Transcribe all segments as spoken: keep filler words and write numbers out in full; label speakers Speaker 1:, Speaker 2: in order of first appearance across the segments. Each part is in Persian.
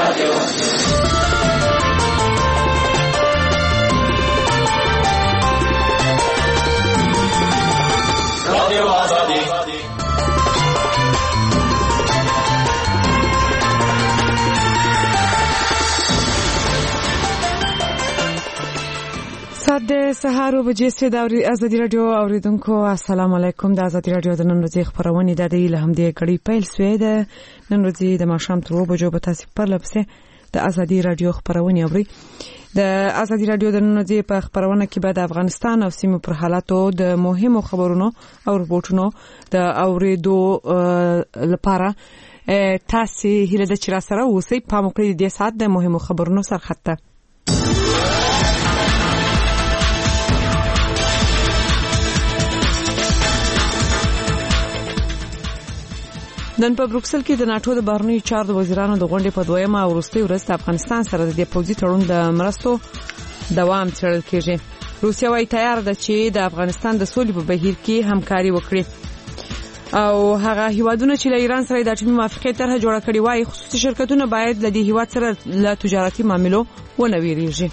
Speaker 1: د سهار بجې سه د ازادي رادیو اوریدونکو السلام علیکم. د ازادي رادیو د نن ورځې خبرونه د دې له همدې کړي پیل سوې ده. نن ورځې د ماښام تر بجو به تاسو پر لپسه د ازادي رادیو خبرونه اوري. د ازادي رادیو د نن ورځې په خبرونه کې به د افغانستان او سیمې پر حالاتو د مهمو خبرونو او رپورټونو د اوریدو لپاره تاسو هیله د چر سره اوسئ. په موقع د ساعت د مهمو خبرونو سرخطه نن په بروکسل کې د ناتو د بهرنیو چارو وزیرانو د غونډې په دویمه او وروستۍ ورځ د افغانستان سره د پوځي تړون د مرستو دوام څیړل کېږي. روسیه وايي تیار ده چې د افغانستان د سولې په بهیر کې همکاري وکړي او هغه هیوادونه چې له ایران سره د اټومي موافقې طرحه جوړه کړې وایي خصوصي شرکتونه باید له دې هیواد سره له تجارتي معاملو ونه ویریږي.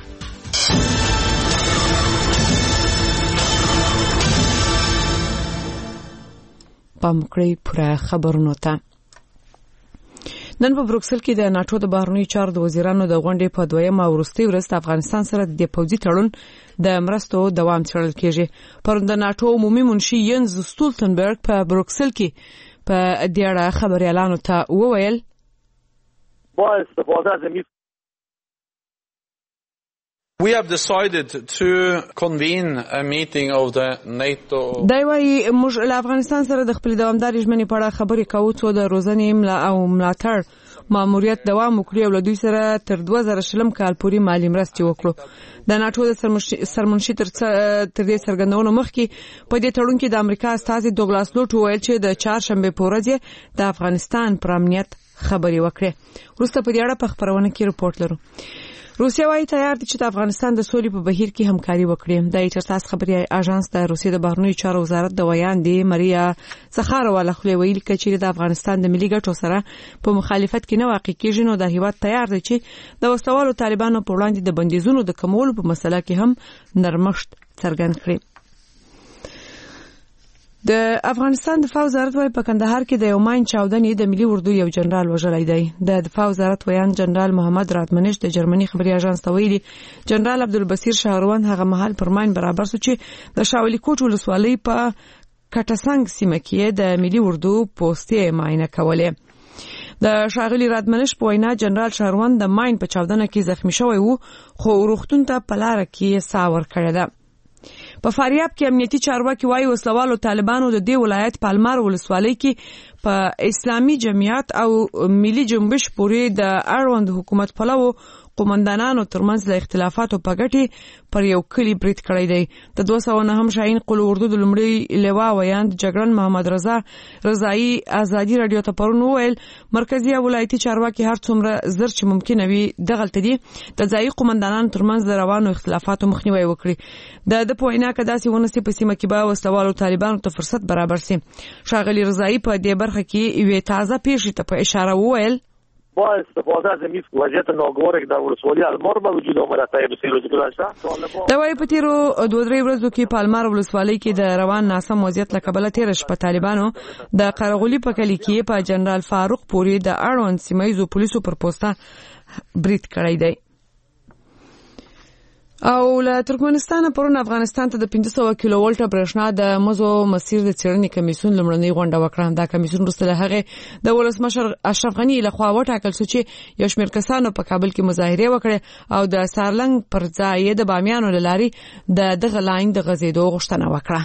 Speaker 1: پامکړی پوره خبرونه ته نن په بروکسل کې د ناتو د بهرنیو چارو د وزیرانو د غونډې په دویمه او وروستۍ ورځ د افغانستان سره د پوځي تړون د مرستو دوام څیړل کېږي. پرون د ناتو عمومي منشي ینز ستولتنبرګ په بروکسل کې په دې اړه خبريالانو ته وویل
Speaker 2: با استفاده از
Speaker 3: We have decided to convene a meeting of the NATO.
Speaker 1: دا وايي موږ له افغانستان سره د خپل دوامداري ژمنې په اړه خبرې کوو چې د روزنې ملا او ملاتړ ماموریت دوام وکړي او له دوی سره تر دوه زره شلم کال پورې مالی مرستې وکړو. د ناتو د سرمنشي تر تر دې څرګندونو مخکې په دې تړون کې د امریکا استازي دوګلاس لوټ وویل چې د چهارشنبه په ورځ د افغانستان پر امنیت خبرې وکړي. وروسته په دې اړه په خبرونه کې رپورټ لرو. روسیه وايي تیار دي چې د افغانستان د سولې په بهیر کې همکاري وکړي. د ایترتاس خبري اژانس د روسیې د بهرنیو چارو وزارت د ویاندې ماریا سخاروا له خپل ویلي چې د افغانستان د ملي ګټو سره په مخالفت کې نه واقع کېږي نو د هیواد تیار دی چې د وسوالو طالبانو په وړاندې د بندیزونو د کمولو په مسله کې هم نرمښت څرګند کړي. د افغانستان دفاع وزارت وايي په کندهار کې د یو ماین چاودنې د ملي اردو یو جنرال وژلی دی. د دفاع وزارت ویان جنرال محمد رادمنش د جرمني خبري اژانس ته ویلي جنرال عبدالبصیر شهروان هغه مهال پر ماین برابر سو چې د شاولی کوټ ولسوالۍ په کټسنګ سیمه کې د ملي اردو پوسټي ماینه کوله. د شاغلی رادمنش په وینا جنرال شهروان د ماین په چاودنه کې زخمی شوی وو خو روغتون ته په لار کې ساور کړی ده. په فاریاب کې امنیتي چارواکي وايي وسلوالو طالبانو د دې ولایت پالمار ولسوالۍ کې په اسلامي جمعیت او ملي جنبش پورې د اړوند حکومت پلوو قومندانانو ترمنځ له اختلافاتو په ګټه پر یو کلی برید کړی دی. د دوه سوه نه هم شاهین قل اردو د لمړي لیوا ویاند جګړن محمد رضا رضایی ازادي رادیو ته پرون وویل مرکزی ولایتي چارواکي هر څومره زر چې ممکن وي دغلت دي د ځایي قومندانانو ترمنځ د روانو اختلافاتو مخنیوي وکړي. د د پوینا کدا سي ونسي په سیمه کې به وسوالو طالبانو ته فرصت برابر سي. شاغلی رضایی په دې برخه کې یوه تازه پیښه ته په اشاره وویل
Speaker 2: با استفاده از این وضعیت ناگواری که در ولسوالی المار به وجود آمده تا به روز گذشته
Speaker 1: دا وايي په تیرو دوه درې ورځو کې پالمار ولسوالۍ کې د روان ناسم وضعیت له کبله تیر شپه طالبانو د قرغولي په کلی کې په جنرال فاروق پورې د اړوند سیمایي پولیسو پر پوسټه برید کړی دی. او له ترکمنستان پرون افغانستان ته د پنځه سوه کیلو ولټ برېښنا د مزو مسیر د څېړنې کمیسیون لمړنۍ غونډه وکړه. دا کمیسیون وروسته له هغه د ولسمشر اشرف غني لخوا وټاکل شو چې یو شمېر کسانو په کابل کې مظاهره وکړه او د سارلنګ پر ځای د بامیانو لاري د دغه لاین د غزیدو غوښتنه وکړه.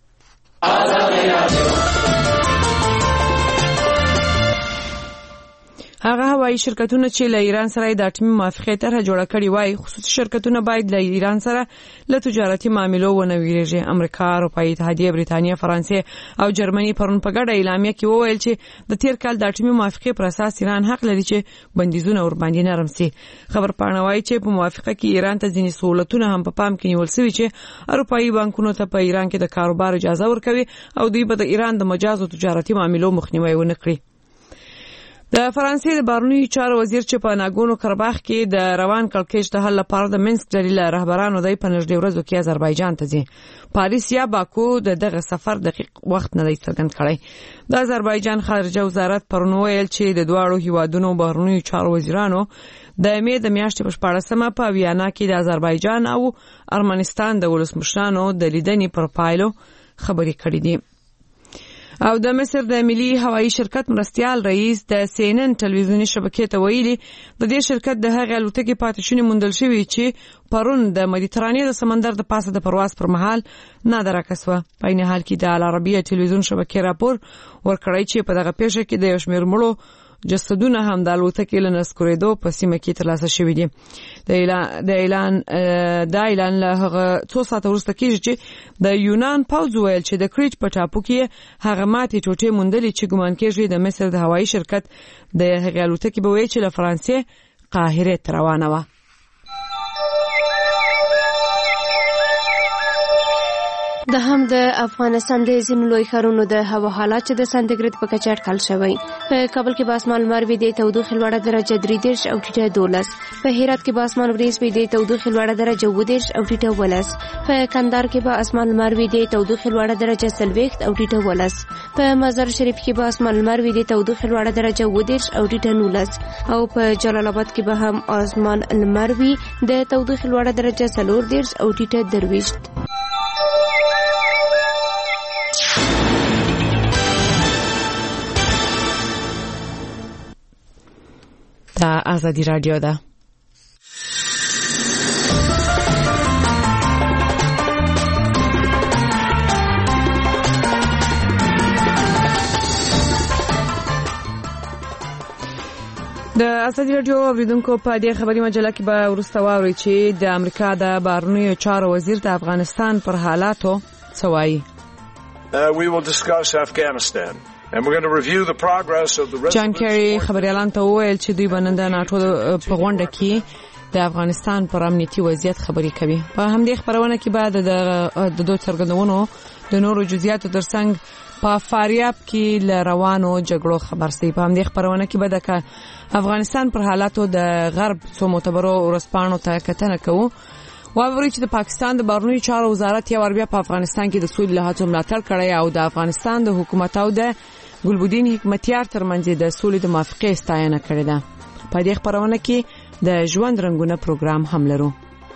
Speaker 1: هغه هوایي شرکتونه چې له ایران سره د اټومي موافقې طرحه جوړه کړې وای خصوصي شرکتونه باید له ایران سره له تجارتي معاملو ونه ویریږي. امریکا، اروپایي اتحادیه، بریتانیا، فرانسې او جرمني پرون په ګډه اعلامیه کې وویل چې د تیر کال د اټومي موافقې پر اساس ایران حق لري چې بندیزونه ور باندې نرم سي. خبر پاڼه وايي چې په موافقه کې ایران ته ځینې سہولتونه هم په پام کې نیول شوي چې اروپایي بانکونو ته په ایران کې د کاروبار اجازه ورکوي او دوی به د ایران د مجاز او تجارتي معاملو مخنیوي ونه کړي. د فرانسې د بهرنیو چارو وزیر چې په ناګونو قرباخ کې د روان کړکېچ د حل لپاره د منسک ډلې له رهبرانو دی په نږدې ورځو کې آذربایجان ته ځي. پاریس یا باکو د دغه سفر دقیق وخت نه دی څرګند کړی. د آذربایجان خارجه وزارت پرون ویل چې د دواړو هیوادونو بهرنیو چارو وزیرانو د مې د میاشتې په شپاړسمه په ویانا کې د آذربایجان او ارمنستان د ولسمشرانو د لیدنې پر پایلو خبرې کړې دي. او د مصر د ملي هوایي شرکت مرستیال رئیس د سی ان ان ټلویزیوني شبکې ته ویلي د دې شرکت د هغې الوتکې پاتې شونې موندل شوې چې پرون د مدیترانې د سمندر د پاسه د پرواز پر مهال نادرکه شوه. په عین حال کې د العربیه ټلویزیون شبکې راپور ورکړی چې په دغه پیښه کې د یو شمېر مړو جسدونه هم د الوتکې له نسکورېدو په سیمه کې ترلاسه شوي دي. د اعلان د اعلان د اعلان له هغه څو ساعته وروسته کېږي چې د یونان پوځ ویل چې د کریچ په ټاپو کې هغه ماتې ټوټې موندلې چې ګمان کېږي د مصر د هوایي شرکت د هغې الوتکې به وایي چې له فرانسې قاهرې ته روانه وه.
Speaker 4: د هم د افغانستان د ځینو لوی ښارونو د هوا حالات چې د سانتیګریډ په کچه اټکل شوی. په کابل کې به اسمان لمر وي، د تودوخې لوړه درجه درې دېرش او ټیټه دولس. په هرات کې به اسمان وریځ وي، د تودوخې لوړه درجه اووه دېرش او ټیټه ولس. په کندهار کې به اسمان لمر وي، د تودوخې لوړه درجه څلوېښت او ټیټه ولس. په مزار شریف کې به اسمان لمر وي، د تودوخې لوړه درجه اووه دېرش او ټیټه نولس. او په جلال آباد کې به هم اسمان لمر وي، د تودوخې لوړه درجه څلور دېرش او ټیټه درویشت.
Speaker 1: دا آزادی رادیو ده. د آزادی رادیو اوریدونکو په دې خبري مجله کې به وروسته واورئ چې د امریکا د بهرنیو چارو وزیر د افغانستان پر حالاتو څه وایي.
Speaker 5: Uh, we will discuss Afghanistan. And we're going to review the progress of the
Speaker 1: جان کیری خبريالان ته وویل چې دوی باندې د ناتو په غونډه کې د افغانستان پر امنیتي وضعیت خبري کوي. په همدې خبرونه کې بعد د دوه څرګندونو د نورو جزئیاتو ترڅنګ په فاریاب کې ل روانو جګړو خبر سي. په همدې خبرونه کې به د افغانستان پر حالاتو د غرب څو معتبرو ورسپانو ته کتنه کوو. واوري چې د پاکستان د بهرنیو چارو وزارت یو بیا په افغانستان کې د سولې له هڅو ملاتړ کړی او د افغانستان د حکومت او د ګلبدین حکمتیار ترمنځ د سولې د موافقې ستاینه کړې ده. په دې خبرونه کې د ژوند رنگونه پروګرام هم لرو.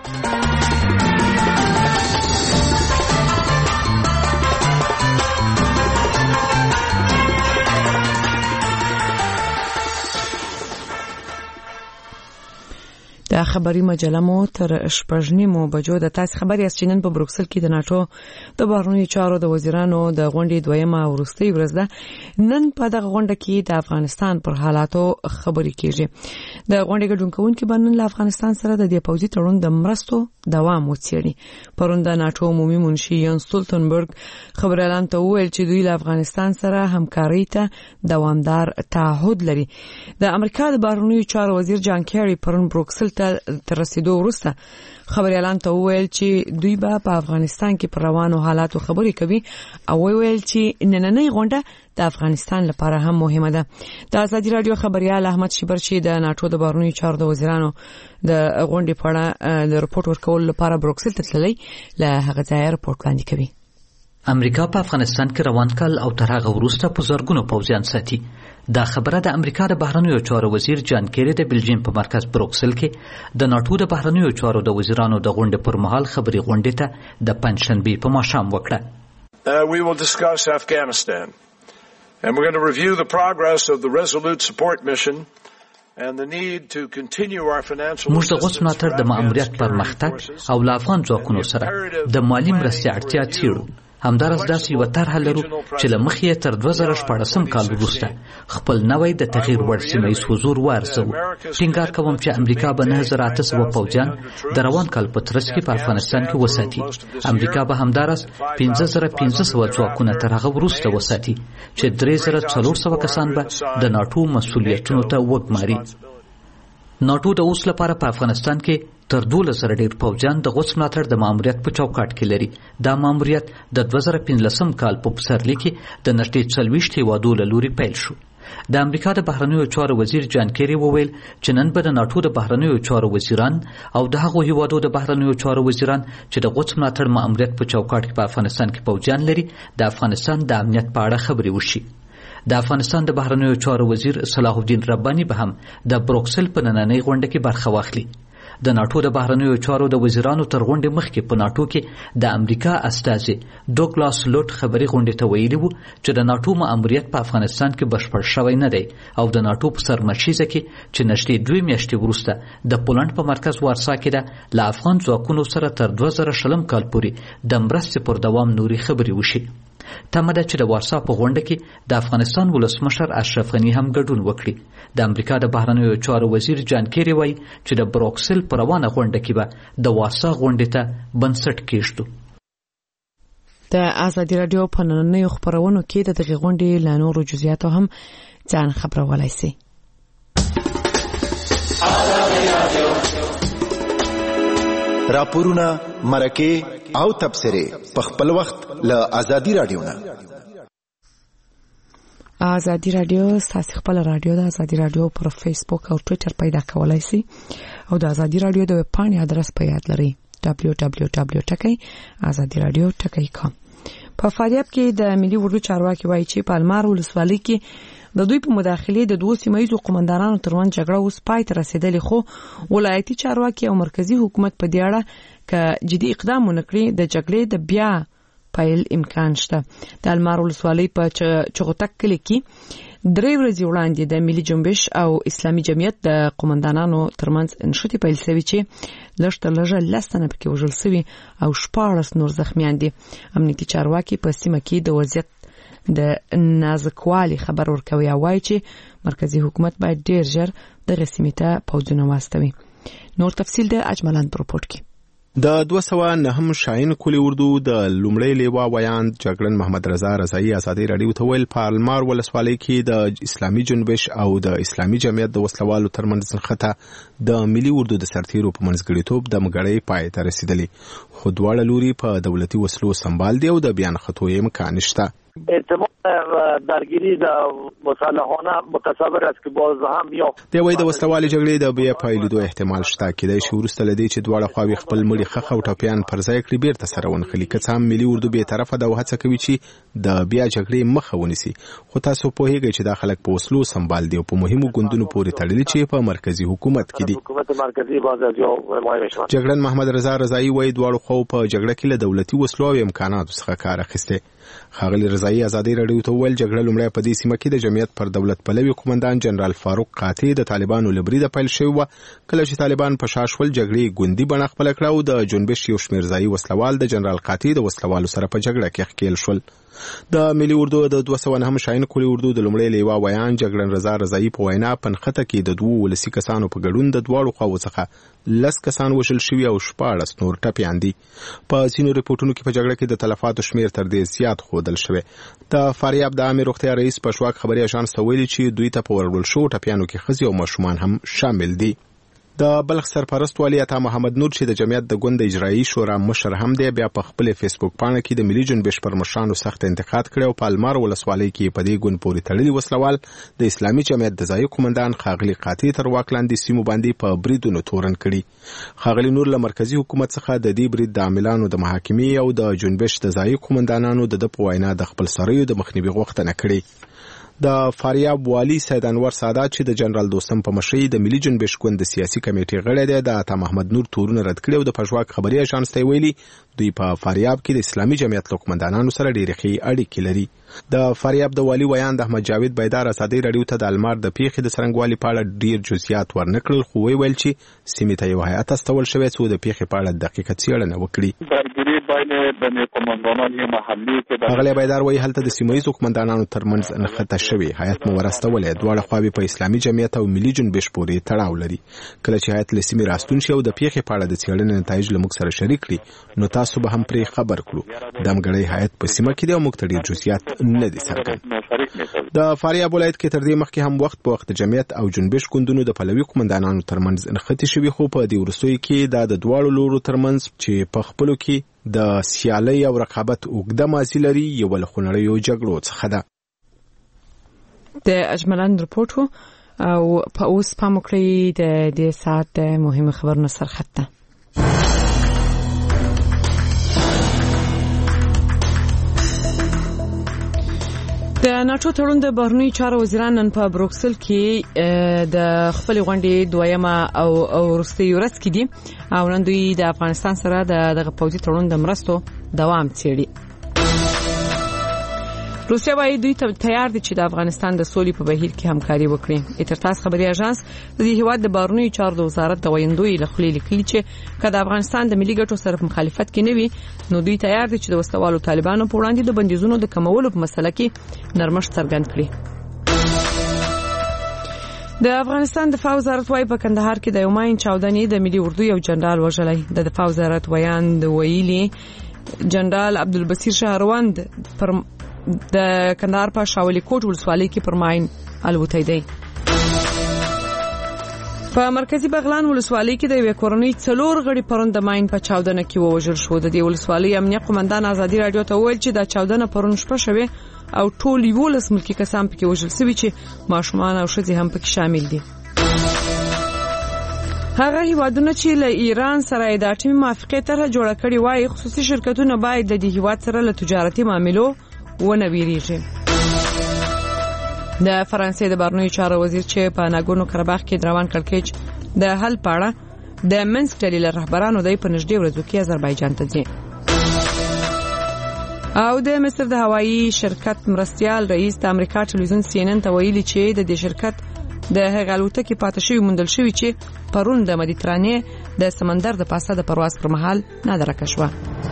Speaker 1: د خبري مجله مو تر شپږنیمو بجو د تاسو خبري اسچینن په بروکسل کې د ناتو د بهرنیو چارو د وزیرانو د غونډې دویمه ورستۍ ورځ ده. نن په دغه غونډه کې د افغانستان پر حالاتو خبري کیږي. د غونډې ګډونکوونکو باندې له افغانستان سره د دې پوځي تړون د مرستو دوام وڅېړي. پرون د ناتو عمومي منشي یان ستولتنبرګ خبريالان ته وویل چې دوی له افغانستان سره همکاري ته دوامدار تعهد لري. د امریکا د بهرنیو چارو وزیر جان کیری پرون بروکسل تر رسیدو وروسته خبريالان ته وویل چې دوی به په افغانستان کې پر روانو حالاتو خبرې کوي او ویل چې نننۍ غونډه د افغانستان لپاره هم مهمه ده. د آزادی رادیو خبريال احمد شیبر چې د ناتو د بهرنیو چارو د وزیرانو د غونډې په اړه د رپورت ورکول لپاره بروکسل ته تللی له هغه ځای رپورت وړاندې کوي.
Speaker 6: امریکا په افغانستان کې روان کال او تر هغه وروسته په زرګونو پوځیان ساتي. دا خبره د امریکا د بهرنیو چارو وزیر جان کیری د بلجیم په مرکز بروکسل کې د ناتو د بهرنیو چارو د وزیرانو د غونډې پر مهال خبري غونډې ته د پنځشنبه په ماښام وکړه.
Speaker 5: Uh, we will discuss Afghanistan. And we're going to review the progress of the Resolute Support Mission and the need to continue our financial
Speaker 6: موږ د غوڅ ملاتړ د ماموریت پرمختګ او له افغان ځواکونو سره د مالی مرستې اړتیا څیړو. همدارس داسې یو طرحه لرو چې له مخې یې تر دوه زره شپاړسم کال وروسته خپل نوی د تغییر وړ سیمه ییز حضور وارزوو. ټینګار کوم چې امریکا به نهه زره اته سوه پوځیان د روان کال په ترڅ کې په افغانستان کې وساتي. امریکا به همدارس پنځه زره پنځه سوه ځواکونه تر هغه وروسته وساتي چې درې زره څلور سوه کسان به د ناټو مسؤلیتونو ته وګماري. ناټو د اوس لپاره په افغانستان کې تر دولس زره ډیر پوځیان د غوڅ ملاتړ د ماموریت په چوکاټ کې لري. دا ماموریت د دوه زره پنځلسم کال په پسرلي کې د نږدې څلوېښت هېوادو له لوري پیل شو. د امریکا د بهرنیو چارو وزیر جان کیری وویل چې نن به د ناټو د بهرنیو چارو وزیران او د هغو هیوادو د بهرنیو چارو وزیران چې د قدس ملاتړ ماموریت په چوکاټ کې په افغانستان کې پوځیان لري د افغانستان د امنیت په اړه خبرې وشي. د افغانستان د بهرنیو چارو وزیر صلاح الدین رباني به هم د بروکسل په نننۍ غونډه کې برخه واخلي. د ناټو د بهرنیو چارو د وزیرانو تر غونډې مخکې په ناټو کې د امریکا استازي ډوګلاس لوټ خبري غونډې ته ویلي وو چې د ناټو ماموریت په افغانستان کې بشپړ شوی نه دی او د ناټو په سرمشیزه کې چې نږدې دوه میاشتې وروسته د پولند په مرکز وارسا کې ده له افغان ځواکونو سره تر دوه زره شلم کال پورې د مرستې پر دوام نوري خبري وشي. تمه ده چې د وارسا په غونډه کې د افغانستان ولسمشر اشرف غني هم ګډون وکړي. د امریکا د بهرنیو چارو وزیر جان کیری وایي چې د بروکسل په روانه غونډه کې به د وارسا غونډې ته بنسټ کېږدو.
Speaker 1: د ازادي راډیو په نننیو خپرونو کې د دغې غونډې له نورو جزئیاتو هم ځان خبرولای شئ.
Speaker 7: راپورونه، مرکې او تبصرې په خپل وخت له ازادي راډیو نه.
Speaker 1: ازادي راډیو ستاسو خپل راډیو ده. ازادي راډیو پر فیسبوک او ټوئیټر پیدا کولای شئ او د ازادي راډیو د ویب پاڼې ادرس په یاد لرئ دبلیو دبلیو دبلیو ډاټ ازادي راډیو ډاټ کام. په فاریاب کې د ملي اردو چارواکي وایي چې په المار ولسوالۍ کې د دوی په مداخله د دوه سیمایي قومندانانو ترمنځ جګړه اوس پای ته رسیدلې، خو ولایتي چارواکي او مرکزی حکومت په دې اړه ک جدي اقدام ونکړي د جګړې د بیا پایل امکان شته. د المار ولسوالۍ په چغوتک کلی کې درې ورځې وړاندې د ملي جنبش او اسلامي جمعیت د قومندانانو ترمنځ انشوتي پیل شوی چې لږ تر لږه لس تنه پکې وژل شوي او شپاړس نور زخمیان دي. امنیتي چارواکي په سیمه کې د وضعیت د نازکوالي خبر ورکوي او وایي چې مرکزی حکومت باید ډیر ژر دغه سیمې ته پوځونه واستوي. نور تفصیل د اجملان په رپورټ کې.
Speaker 8: د دوه سوه نهم شاهین کلی اردو د لومړی لیوا ویاند جګړن محمد رضا رضایی ازادي راډیو ته ویل په المار ولسوالۍ کې د اسلامي جنبش او د اسلامي جمعیت د وسلوالو ترمنځ نښته د ملي اردو د سرتیرو په منځګړیتوب د مګړۍ پای ته رسیدلې، خو دواړه لوري په دولتي وسلو سمبال دي او د بیان خطو امکان نشته.
Speaker 2: احتمال درگیری د مصالحانه متصور است که باز هم یا
Speaker 8: د وای د وسلوالي جګړې د بیا پایلیدو احتمال شته، کېدای شي وروسته لدی چې دواړه خواوې خپل مړي خخ او ټاپیان پر ځای کړي بیرته سره ونخلي. که څه هم ملي اردو به طرفه د هڅه کوي چې د بیا جګړې مخه ونیسي، خو تاسو پوهیږئ چې دا خلک په وسلو سمبال دي او په مهمو ګوندونو پورې تړلي چې په مرکزی حکومت کې دي.
Speaker 2: حکومت مرکزی باز از یو حمایت شوه.
Speaker 8: جګړن محمد رضا رضایی وای دواړو خو په جګړه کې له دولتي وسلو او امکاناتو څخه کار اخیسته. ښاغلي رضایی ازادي راډیو ته ویل جګړه لومړی په دې سیمه کې د جمعیت پر دولت پلوي قومندان جنرال فاروق قاطع د طالبانو لبري د پیل شوی و، کله چې طالبان په شاشول جګړې ګوندي بڼه خپل کړه او د جنبش یو شمېر ځایي وسلوال د جنرال قاطع د وسلوالو سره په جګړه کې ښکېل شول. د ملي اردو د دوه سوه نهم شاهین کلی اردو د لومړی لیوا ویان جګړن رضا رضایی په وینا پنخته کې د دوه ولسی کسانو په ګډون د دواړو خواو څخه لس کسان وژل شوي او شپاړس نور ټپیان دي. په ځینو ریپورټونو کې په جګړه کې د تلفاتو شمېر تر دې زیات ښودل شوی. د فاریاب د عامې روغتیا رئیس پشواک خبري اژانس ته ویلي چې دوی ته په ورغول شو ټپیانو کې ښځې او ماشومان هم شامل دي. د بلخ سرپرست والی عطا محمد نور چې د جمعیت د ګوند اجرایی شورا مشر هم دی، بیا په خپل فیسبوک پاڼه کې د ملي جنبش پر مشرانو سخت انتقاد کړی او په المار ولسوالۍ کې په دې ګوند پورې تړلي وسلوال د اسلامي جمعیت د ځایي قومندان ښاغلي قاطع تر واک لاندې سیمو باندې په بریدونو تورن کړي. ښاغلي نور له مرکزی حکومت څخه د دې برید د عاملانو د محاکمې او د جنبش د ځایي قومندانانو د د په وینا د خپل سریو د مخنیوي غوښتنه کړې. د فاریاب والی سید انور سادات چې د جنرال دوستم په مشرۍ د ملي جنبش ګوند د سیاسي کمیټې غړی دی، د عطا محمد نور تورونه رد کړي او د پژواک خبري اژانس ته ویلي دوی په فاریاب کې د اسلامي جمعیت له قومندانانو سره ډېرې ښې اړیکې لري. د فاریاب د والی ویاند احمد جاوید بیدار ازادي راډیو ته د المار د پیښې د څرنګوالي په اړه ډېر جزئیات ورنکړل، خو ویل چې سیمې ته یو هیات استول شوی څو د پیښې په اړه دقیقه څېړنه وکړي. ښاغلی بیدار وایي هلته د سیمه ییزو قومندانانو ترمنځ نښته شوې، هیات مو ورستولی، دواړه خواوې په اسلامي جمعیت او ملي جنبش پورې تړاو لري. کله چې هیات له سیمې راستون شي او د پیښې په اړه د څېړنې نتایج له موږ سره شریک کړي نو تاسو به هم پرې خبر کړو. د همګړۍ هیات په سیمه کې دی او موږ ته ډېر جزئیات نه دي څرګند. د فاریاب ولایت کې تر دې مخکې هم وخت په وخت د جمعیت او جنبش ګوندونو د پلوي قومندانانو ترمنځ نښتې شوي، خو په دې وروستیو کې دا د دواړو لورو ترمنځ چې په خپلو کې د سیالۍ او رقابت اوږده ماضي لري یوه له خونړیو جګړو څخه ده.
Speaker 1: د اجملن رپورټ او په اوس پام وکړئ د دې ساعت د مهمه خبرونو سرخط ته. د ناټو تړون د بهرنی چارو وزیران نن په بروکسل کې د خپل غونډې دویمه او وروستۍ ورځ کې دي او نن دوی د افغانستان سره د دغه پوځي تړون د مرستو دوام څیړي. روسیا وايي دوی ته تیار دي چې د افغانستان د سولې په بهیر کې همکاري وکړي. اترتاس خبري اژانس د هیواد د بهرنی چارو د وزارت د ویندوی له خلې لیکلي چې کله افغانستان د ملي ګټو سره مخالفت کې نه وي نو دوی تیار دي چې د وسوالو طالبانو په وړاندې د بندیزونو د کمولو په مسله کې نرمښت څرګند کړي. د افغانستان دفاع وزارت وايي په کندهار کې د یوماین چاودنې د ملي اردو یو جنرال وژلی. د دفاع وزارت ویاند ویلي جنرال عبدالبصیر شهروند پر د کندهار په شاولی کوټ ولسوالۍ کې پرماین الوتای دی. په مرکزی بغلان ولسوالۍ کې د یو کورنۍ څلور غړي پرون د ماین په چاودنه کې ووژل شو. د دې ولسوالۍ امنیه قومندان ازادي رادیو ته ویل چې دا چاودنه پرون شپه شوه او ټول یولس ملکی کسان پکې وژل شوي چې ماشومان او ښځې هم پکې شامل دي. هغه هیوادونه چې له ایران سره د اټومي موافقې طرح جوړه کړې وای خصوصي شرکتونه باید د دې هیواد سره له تجارتي معاملو ونه ویریږي. د فرانسې د بهرنیو چارو وزیر چې په ناګورنو قرهباغ کې روان کړکېچ د حل پاړه د منسک ډلې رهبرانو د په نږدې ورځو کې آذربایجان ته ځي. او د مصر د هوایی شرکت مرستيال رئیس د امریکا ټلویزیون سی ان ان ته ویلي چې د دې شرکت د هغه الوتکې پاتې شوی موندل شوی چې پرون د مدیترانې د سمندر د پاسه د پرواز پر مهال نادرکه شوه.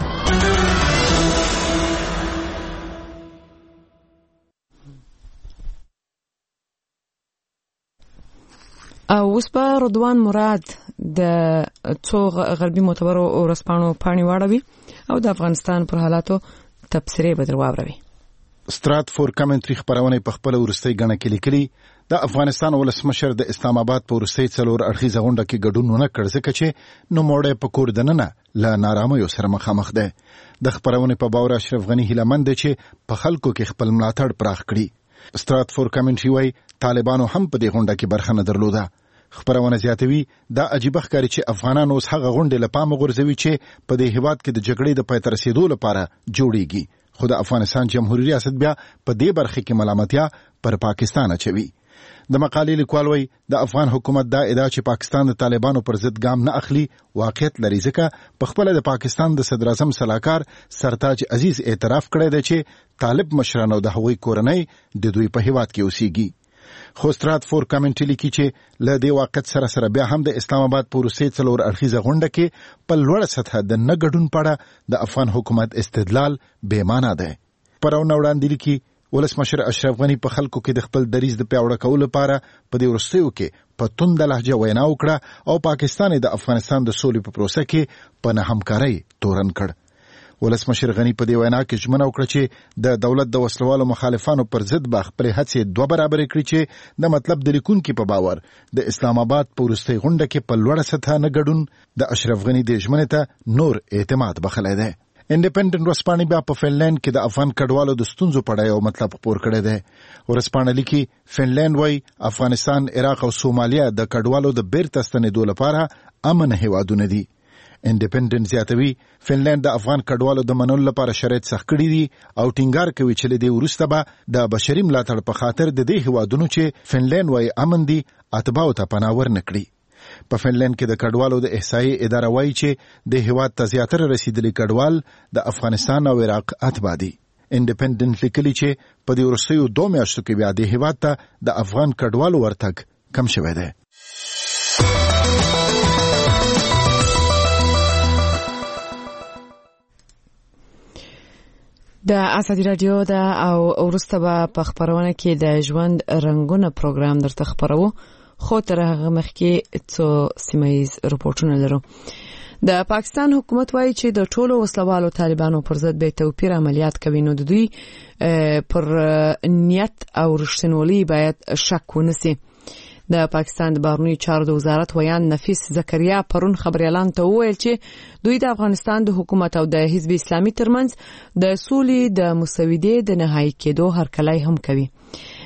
Speaker 1: او اوس په رضوان مراد د څو غربي معتبرو ورسپانو پاڼې واړوي او د افغانستان پر حالاتو تبصرې به درواوروي.
Speaker 7: ستراتفورد کمنټري خبرونه په خپل ورستۍ غنه کې لیکلي د افغانستان ولسمشر د اسلام آباد په ورستۍ څلور اړخیزه غونډه کې ګډون نه کړ ځکه چې نو موړې په کور دننه له نارامۍ سره مخامخ ده. د خبرونه په باور اشرف غنی هیلمند چې په خلکو کې خپل ملاتړ پراخ کړي. ستراتفورد کمنټري وايي طالبانو هم په دې غونډه کې برخه نه درلوده. خبرونه زیاتوي دا عجیب ښکاري چې افغانانو اوس هغه غونډې له پامه غورځوي چې په دې هیواد کې د جګړې د پای ته رسیدو لپاره جوړیږي. خو د افغانستان جمهوریت ریاست بیا په دې برخه کې ملامتیا پر پاکستان اچوي. د مقالې لیکوال وايي د افغان حکومت دا ادعا چې پاکستان د طالبانو پر ضد ګام نه اخلي واقعیت لري ځکه په خپل د پاکستان د صدر اعظم صلاحکار سرتاج عزیز اعتراف کړی دی چې طالب مشرانو د هغوی کورنۍ د دوی په هیواد کې اوسېږي. خو ستراتفورد کمنټري لیکي چې له دې واقعیت سره سره بیا هم د اسلام آباد په روسي څلور اړخیزه غونډه کې په لوړه سطح د نه ګډون پړه د افغان حکومت استدلال بې معنا ده. پرونه وړاندې لیکي ولسمشر اشرف غنی په خلکو کې د خپل دریځ د پیاوړه کولو لپاره په دې ورستیو کې په توند لهجه وینا وکړه او پاکستان د افغانستان د سولې په پروسه کې په نه همکارۍ تورن کړ. ولسمشر غنی په دې وینا کې ژمنه وکړه چې د دولت د وسلوالو مخالفانو پر ضد به خپل هڅې دوه برابر کړي چې د مطلب د لیکونکو په باور د اسلام آباد په ورستۍ غونډه کې په لوړه سطح نه ګډون د اشرف غنی د ژمنې ته نور اعتماد بخلای دی. انډیپندنت ورسپانې بیا په فنلند کې د افغان کډوالو د ستونزو په اړه یو مطلب خپور کړی دی. ورسپانې لیکي فنلند وايي افغانستان، عراق او سومالیا د کډوالو د بیرته ستنېدو لپاره امن هیوادونه دي. انډیپندنت زیاتوي فنلند د افغان کډوالو د منلو لپاره شرایط سخت کړي دي او ټینګار کوي چې له دې وروسته به د بشري ملاتړ په خاطر د دې هیوادونو چې فنلند وايي امن دي اتباعو ته پناه ورنکړي. په فنلند کې د کډوالو د احصایې اداره وايي چې د هیواد ته زیاتره رسیدلي کډوال د افغانستان او عراق اتباع دي. انډیپندنت لیکلي چې په دې وروستیو دوه میاشتو کې بیا د هیواد ته د افغان کډوالو ورتګ کم شوی دی.
Speaker 1: د ازادي رادیو د او ورسته په خبرونه کې د ژوند رنگونه پروګرام درته خبرو خو تر هغه مخکې څو سیمایز رپورټونه لرو. د پاکستان حکومت وایي چې د ټولو وسلوالو طالبانو پر ضد به توپیر عملیات کوي نو د دوی پر نیت او رښتینولي باید شک ونسي. د پاکستان د بهرنیو چارو د وزارت ویان نفیس زکریا پرون خبري اعلان ته وویل چې دوی د افغانستان د حکومت او د حزب اسلامي ترمنځ د سولې د مسودې د نهایی کېدو هرکلی هم کوي.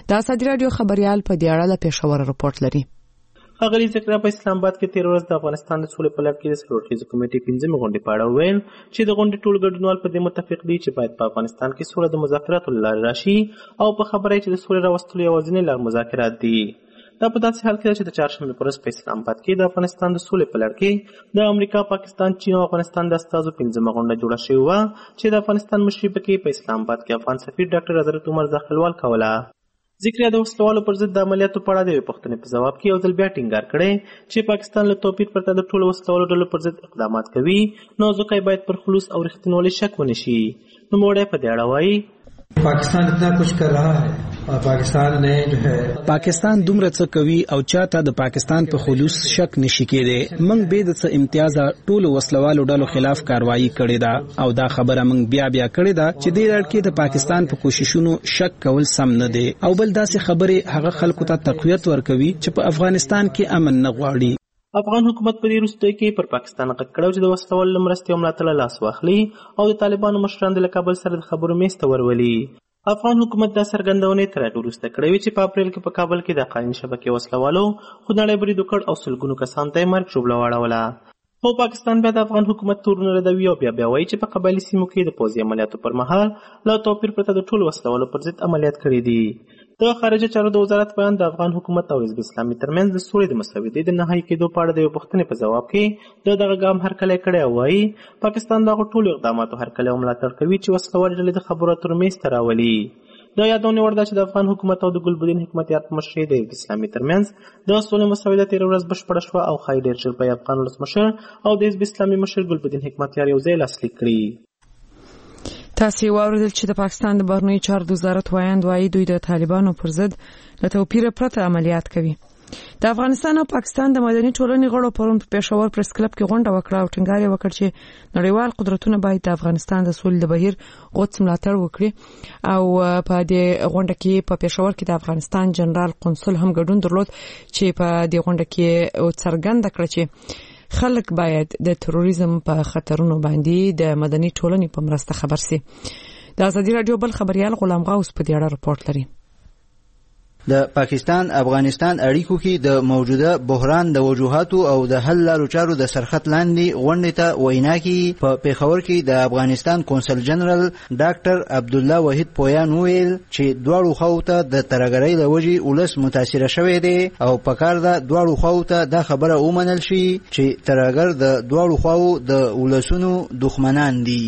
Speaker 1: د ازادي راډیو خبريال په دې اړه پېښور رپورت لري.
Speaker 9: ښاغلي ذکریا په اسلام آباد کې تیر ورځ د افغانستان د سولې په لړ کې د څلورخیزې کمیټې پنځمې غونډې په اړه وویل چې د غونډې ټول ګډونوال په دې متفق دي چې باید په افغانستان کې سوله د مذاکراتو له لارې راشي او په خبره چې د سولې راوستلو یوازینۍ لار مذاکرات دي. دا په داسې حال کې ده چې د چهارشنبې په ورځ په اسلام آباد کې د افغانستان د سولې په لړ کې د امریکا، پاکستان، چین او افغانستان د استازو پنځمه غونډه جوړه شوې وه چې د افغانستان مشري پکې په اسلام آباد کې افغان سفیر ډاکټر حضرت عمر زاخیلوال کوله. ذکریا د وسلوالو پر ضد د عملیاتو په اړه د یوې پوښتنې په ځواب کې یو ځل بیا ټینګار کړی چې پاکستان له توپیر پرته د ټولو وسلوالو ډلو پر ضد اقدامات کوي، نو ځکه باید پر خلوص او رښتینولۍ شک ونه شي. نوموړی په دې اړه وایي
Speaker 10: پاکستان اتنا کچھ کر رہا ہے اور پاکستان نے جو ہے
Speaker 11: پاکستان دومره څه کوي او چاته د پاکستان په خلوص شک نشي کېدی. موږ به د څه امتیاز ټولو وسلوالو ډلو خلاف کاروایی کړې ده او دا خبره موږ بیا بیا کړې ده چې دې لړ کې د پاکستان په کوششونو شک کول سم نه دی او بل داسې خبره هغه خلکو ته تقویت ورکوي چې په افغانستان کې امن نه غواړي.
Speaker 9: افغان حکومت په دې وروستیو کې پر پاکستان غږ کړی چې د وسلوالو له مرستې او ملاتړه لاس واخلي او د طالبانو مشران د له کابل سره د خبرو میز ته ورولي. افغان حکومت دا څرګندونه تر هغه وروسته کړې وه چې په اپریل کې په کابل کې د قانوني شبکې وسلوالو خونړی برید وکړ او سلګونو کسانو ته یې مرګ ژوبله واړوله. خو پاکستان بیا د افغان حکومت تورونه ردوي او بیا بیا وایي چې په قبایلي سیمو کې د پوځي عملیاتو پر مهال له توپیر پرته د ټولو وسلوالو پر ضد عملیات کړي دي. د خارجه چارو د وزارت بیان د افغان حکومت او حزب اسلامي ترمنځ د سولې د مسودې د نهایي کېدو په اړه د یوې پوښتنې په ځواب کې د دغه ګام هرکلی کړی او وایي پاکستان د هغو ټولو اقداماتو هرکلی او ملاتړ کوي چې وسلوالې ډلې د خبرو اترو میز ته راولي. د یادونې وړ ده چې د افغان حکومت او د ګلبدین حکمتیار په مشرۍ د حزب اسلامي ترمنځ د سولې مسوده تېره ورځ بشپړه شوه او ښایي ډېر ژر به یې افغان ولسمشر او د حزب اسلامي مشر ګلبدین حکمتیار یو ځای لاسلیک کړي.
Speaker 1: تاسو واوریدل چې د پاکستان د بهرنیو چارو وزارت وایند وایي دوی د طالبانو پر ضد له توپیر پرته عملیات کوي. د افغانستان او پاکستان د مدني ټولنې غړو پرون په پېښور پریس کلب کې غونډه وکړه او ټینګار یې وکړ چې نړیوال قدرتونه باید د افغانستان د سولې د بهیر غوڅ ملاتړ وکړي او په دې غونډه کې په پېښور کې د افغانستان جنرال قونسل هم ګډون درلود چې په دې غونډه کې څرګنده کړه چې خلک باید د تروریزم په خطرونو باندې د مدني ټولنې په مرسته خبر سي. د ازادي راډیو بل خبريال غلام غوث په دې اړه رپورت لري.
Speaker 12: د پاکستان افغانستان اړیکو کې د موجوده بحران د وجوهاتو او د حل لارو چارو د سرخط لاندې غونډې ته وینا کوي. په پیښور کې د افغانستان کونسل جنرال ډاکټر عبد الله وحید پویان ویل چې دواړو خواو ته د ترهګرۍ له وجې ولس متاثره شوی دی او پکار ده دواړو خواو ته دا خبره ومنل شي چې ترهګر د دواړو خواو د ولسونو دښمنان دي.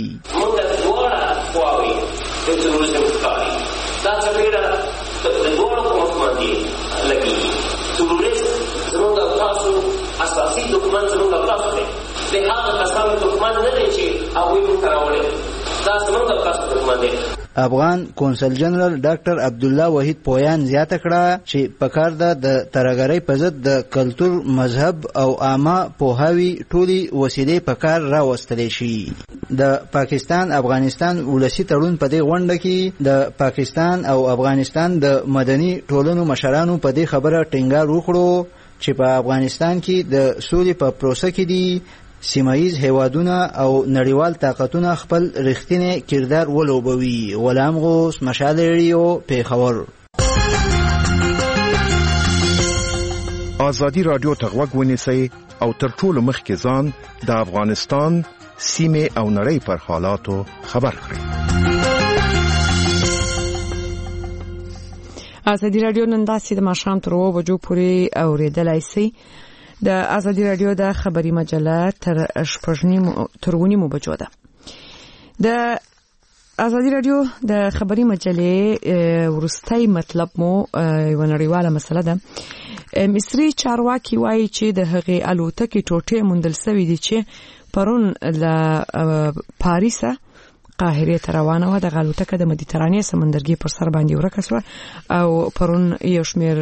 Speaker 13: اساسي دښمن زموږ تاسو دی. د هغه کسانو دښمن نه دی چې هغوی موږ ته راوړي، دا زموږ تاسو دښمن دی.
Speaker 12: افغان کونسل جنرال ډاکټر عبد الله وحید پویان زیاته کړه چې پکار ده د ترهګرۍ په ضد د کلتور، مذهب او عامه پوهاوي ټولي وسیلې پکار راوستلی شي. د پاکستان افغانستان ولسی تړون په دې غونډه کې د پاکستان او افغانستان د مدني ټولنو مشرانو په دې خبره ټینګار وکړو چې په افغانستان کې د سولې په پروسه کې دي سیمایز هیوادونه او نړیوال طاقتونه خپل رښتینی کردار ولوبوي. غلام غوث، مشال ریډیو، پیښور.
Speaker 7: ازادي راډیو ته غوږ ونیسئ او تر ټولو مخکې ځان د افغانستان سیمې او نړۍ پر حالاتو خبر کړئ.
Speaker 1: ازادي راډیو نن داسې د ماښام تر اوو بجو پورې اورېدلای شئ. د ازادي راډیو د خبري مجله تر شپږ نیمو تر اووه نیمو بجو ده. د ازادي راډیو د خبري مجلې ورستۍ مطلب مو یو نړیواله مسله ده. مصري چارواکي وایي چې د هغې الوتکې ټوټې موندل سوي دي چې پرون له پاریسه قاهره ته روانه وه. دغه الوتکه د مدیترانې سمندرګي پر سر باندې ورکه شوه او پرون یو شمېر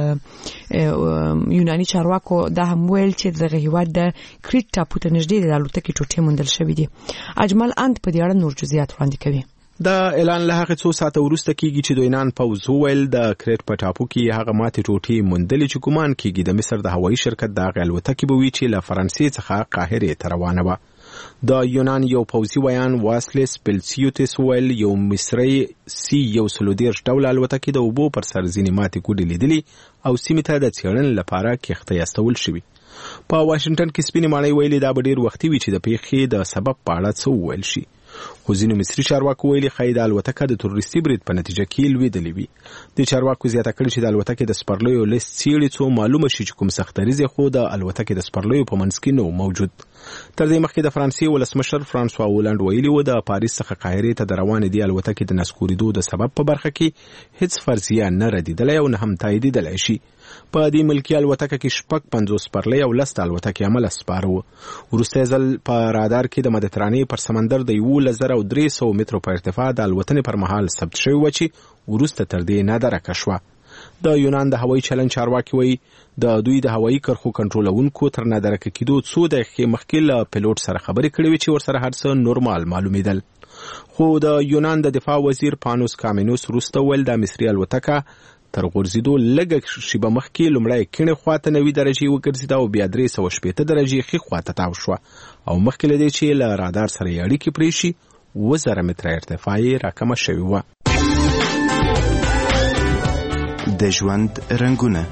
Speaker 1: یوناني چارواکو دا هم ویل چې دغه هیواد د کریټ ټاپو ته نږدې د الوتکې ټوټې موندل شوي دي. اجمل اند په دې اړه نور جزئیات وړاندې کوي.
Speaker 8: دا اعلان له هغه څو ساعته وروسته کیږي چې د یونان پوځ وویل د کریټ په ټاپو کې هغه ماتې ټوټې موندلې چې ګومان کیږي د مصر د هوایي شرکت د هغې الوتکې به وي چې له فرانسې څخه قاهرې ته روانه وه. د یونان یو پوځي ویان واسلس پلسیوتس ویل یو مصری سی یو سلو دیرش ډوله الوتکې د اوبو پر سر ځینې ماتې ګوډې لیدلي او سیمې ته د څېړنې لپاره کښته استول شوي. په واشنګټن کې سپینې ماڼۍ ویلي دا به ډېر وختي وي چې د پیښې د سبب په اړه څه وویل شي. خو ځینو مصري چارواکو ویلي ښایي د الوتکه د تروریستي برید په نتیجه کې لوېدلې وي. د چارواکو زیاته کړې چې د الوتکې د سپرلیو لیست څېړي څو معلومه شي چې کوم سختدریځ خو د الوتکې د سپرلیو په منځ کې نه و موجود. تر دې مخکې د فرانسې ولسمشر فرانسوا هولنډ ویلي و د پاریس څخه قاهرې ته د روانې دې الوتکې د نسکورېدو د سبب په برخه کې هیڅ فرضیه نه ردېدلی او نه هم تاییدېدلی شي. په دې ملکي الوتکه کې شپږ پنځوس سپرلۍ او لس د الوتکې عمله سپاره وو. وروستی ځل په رادار کې د مدترانې پر سمندر د یولس زره او درې سوه مترو په ارتفاع د الوتنې پر مهال ثبت شوې وه چې وروسته تر دې نادرکه شوه. د یونان د هوایي چلند چارواکي وایي د دوی د هوایي کرښو کنټرولونکو تر نادرکه کېدو څو دقیقې مخکې له پیلوټ سره خبرې کړې وې چې ورسره هر څه نورمال معلومېدل. خو د یونان د دفاع وزیر پانوس کامینوس وروسته ویل د مصري الوتکه تر غورځېدو لږه شیبه مخکې لومړی کیڼې خواته نوي درجې وګرځېده او بیا درې سوه شپېته درجې ښي خواته تاو شوه او مخکې له دې چې له رادار سره یې اړیکې پرې شي اووه زره متره ارتفاع یې راکمه شوې وه.
Speaker 14: د ژوند رنګونه.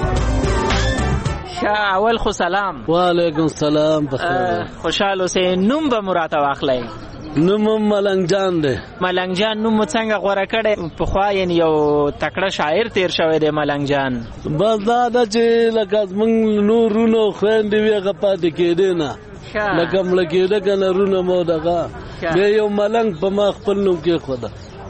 Speaker 15: اول خو سلام. وعلیکم السلام. بخیر. خوشحال اوسئ. نوم به مو راته واخلئ.
Speaker 16: نوم ملنګ جان دی.
Speaker 15: ملنګ جان نوم مو څنګه غوره کړی؟ پخوا یعنې یو تکړه شاعر تیر شوی دی ملنګ جان.
Speaker 16: بس دا ده چې لکه زمونږ نور رونه خویندې وي هغه پاتې کېدې نه لکه مړه کېده که نه رونه مو دغه بیا یو ملنګ په ما خپل نوم کېښوده.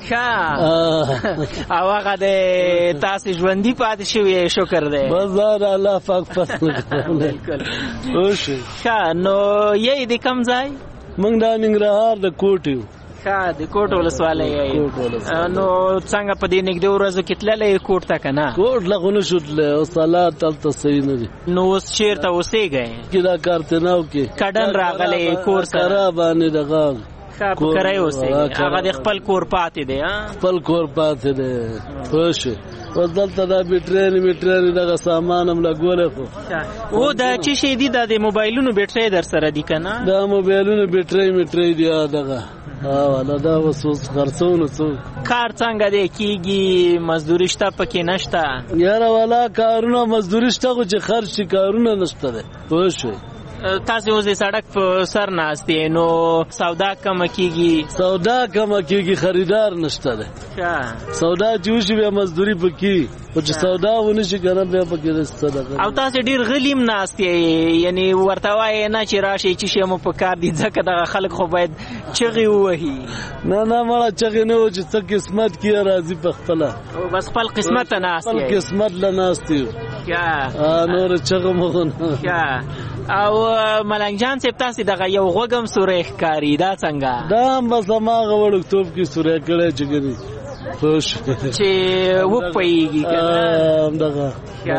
Speaker 15: ښه او هغه د تاسې ژوندي پاتې شوي شکر دی.
Speaker 16: بس دا د الله پاک فضل کولی.
Speaker 15: ښه نو یی د کوم ځای؟
Speaker 16: موږ دا ننګرهار د کوټ یو.
Speaker 15: ښه د کوټ ولسوالۍ یې. نو څنګه په دې نږدې ورځو کې تللی کوټ ته که نه؟
Speaker 16: کوټ له خو نه شو تللی اوس حالات هلته صحیح نه دي.
Speaker 15: نو اوس چېرته اوسېږئ؟
Speaker 16: کې دا کارتناو کې
Speaker 15: کډن راغلی کور سره
Speaker 16: کرا باندې دغه
Speaker 15: ښه په کرۍ اوسېږي. هغه د خپل کور پاتې دی؟
Speaker 16: خپل کور پاتې دی. پوه شوې. اوس دلته دا بیټرۍ میټرۍ دغه سامان هم لګولی خو
Speaker 15: او دا څه شی دي؟ دا د موبایلونو بیټرۍ در سره دي که نه؟
Speaker 16: دا موبایلونو بیټرۍ میټرۍ دي دغه والا دا اوس اوس خرڅونو څوک.
Speaker 15: کار څنګه دی کېږي؟ مزدوري شته پکې نشته؟
Speaker 16: یاره والا کارونه مزدوري شته خو چې خرڅ شي کارونه نشته دی. پوه شوې.
Speaker 15: تاسې اوس د سړک په سر ناست یې نو سودا کمه کېږي؟
Speaker 16: سودا کمه کېږي خریدار نشته دی. سودا چې وشي بیا مزدوري پکې خو چې سودا ونه شي که نه بیا پکې صدقه.
Speaker 15: او تاسې ډېر غلي هم ناست یې یعنې ورته وایې نه چې راشئ چې شی مو په کار دي ځکه دغه خلک خو باید چغې ووهي.
Speaker 16: نه نه مړه چغې نه و چې څه قسمت کې راځي په خپله
Speaker 15: بس خپل قسمت ته ناست یې.
Speaker 16: خپل قسمت له ناست یو. نور چغه مو نه.
Speaker 15: او ملنګ جان صاحب تاسې دغه یو غوږ هم سوری ښکاري دا څنګه؟
Speaker 16: دا هم بس هماغه وړکتوب کې سوری کړی چې ګنې
Speaker 15: چې وپوهېږي که
Speaker 16: نه همدغه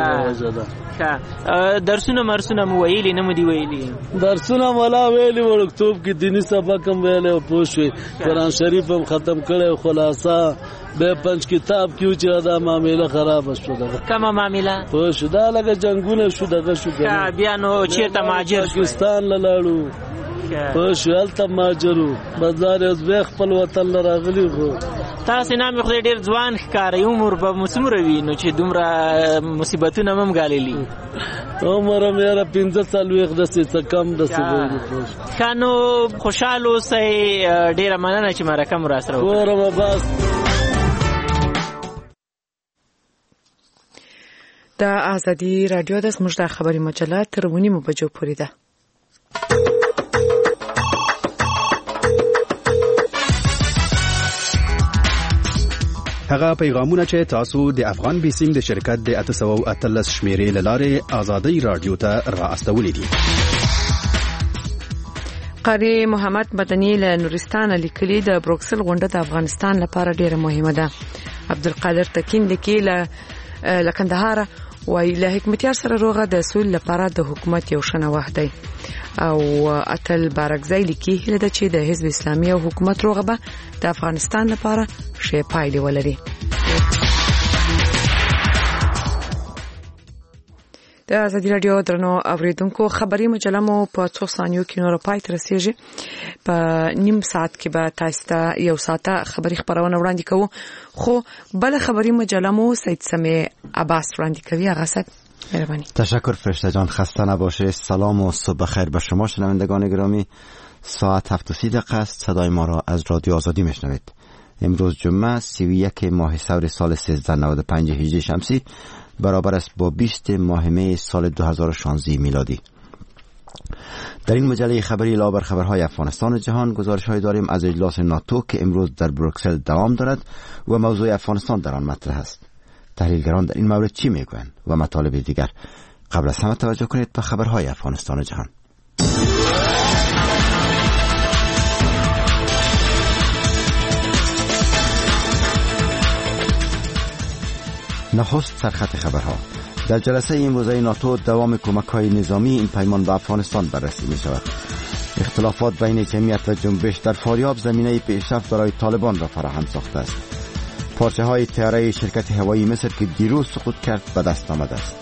Speaker 15: درسونه مرسونه مو ویلي نه مو دي ویلي؟
Speaker 16: درسونه ملا ویلي وړکتوب کې دیني سبق هم ویلی او پوه شوې. قرآن شریف هم ختم کړی خلاصه بیا پنج کتاب کې و چې دا معامله خرابه شوه. دغه
Speaker 15: کومه معامله؟
Speaker 16: پوه شو دا لکه جنګونه شو دغه شو
Speaker 15: بیا نو چېرته مهاجر شوئ؟
Speaker 16: پاکستان له لاړو. پوه شو هلته مهاجر وو. بس دا اوس بیا خپل وطن له راغلي خو
Speaker 15: تاسې نام یې خدای ډېر ځوان ښکارئ. عمر به مو څومره وي نو چې دومره مصیبتونه هم ګاللي؟
Speaker 16: عمر هم یاره پنځه څلوېښت داسې څه کم داسې ویلي.
Speaker 15: ښه نو خوشحال اوسئ. ډېره مننه چې مرکه مو راسره وکړه.
Speaker 16: کورمه بس.
Speaker 1: د ازادي راډیو د زموږ د خبري مجله تر ونیمو بجو پورې ده.
Speaker 17: هغه پیغامونه چې تاسو د افغان بیسیم د شرکت د اته سوه او اتلس شمیرې له لارې ازادي راډیو ته را استولې دي.
Speaker 1: قاری محمد مدني له نورستان لیکلي د بروکسل غونډه د افغانستان لپاره ډیره مهمه ده. عبدالقادر تکین لیکي له لکندهار وای له حکمتیار سره روغه د سول لپاره د حکومت یو شنه وحده او اتل بارکزای لیکي هله د چې د حزب اسلامي او حکومت روغه به د افغانستان لپاره شی پایلې ولري. د ازادي رادیو درنو اوریدونکو خبري مجله مو په څو ثانیو کې نور پای ته رسیږي. په نیم ساعت کې به تاسو ته یو ساعته خبري خبرونه وړاندې کوو، خو بل خبري مجله مو سید سمیع عباس وړاندې کوي. هغه ست مهربانی.
Speaker 18: تشکر فرشته جان، خسته نباشه. سلام و صبح بخیر به شما شنوندگان گرامی. ساعت هفت و سی دقیقه است. صدای ما را از رادیو آزادی میشنوید. امروز جمعه سی و یک ماه ثور سال سیزده نود و پنج هجری شمسی برابر است با بیست ماه می سال دو هزار و شانزده میلادی. در این مجله خبری لا بر خبرهای افغانستان و جهان گزارش‌های داریم از اجلاس ناتو که امروز در بروکسل دوام دارد و موضوع افغانستان در آن مطرح است. تحلیلگران در این مورد چی میگویند و مطالب دیگر. قبل از همه توجه کنید به خبرهای افغانستان و جهان. نخست سرخط خبرها. در جلسه امروزه ناتو دوام کمک‌های نظامی این پیمان به افغانستان بررسی می شود. اختلافات بین جمعیت و جنبش در فاریاب زمینه پیشرفت برای طالبان را فراهم ساخته است. پارچه های طیاره شرکت هوایی مصر که دیروز سقوط کرد به دست آمده است.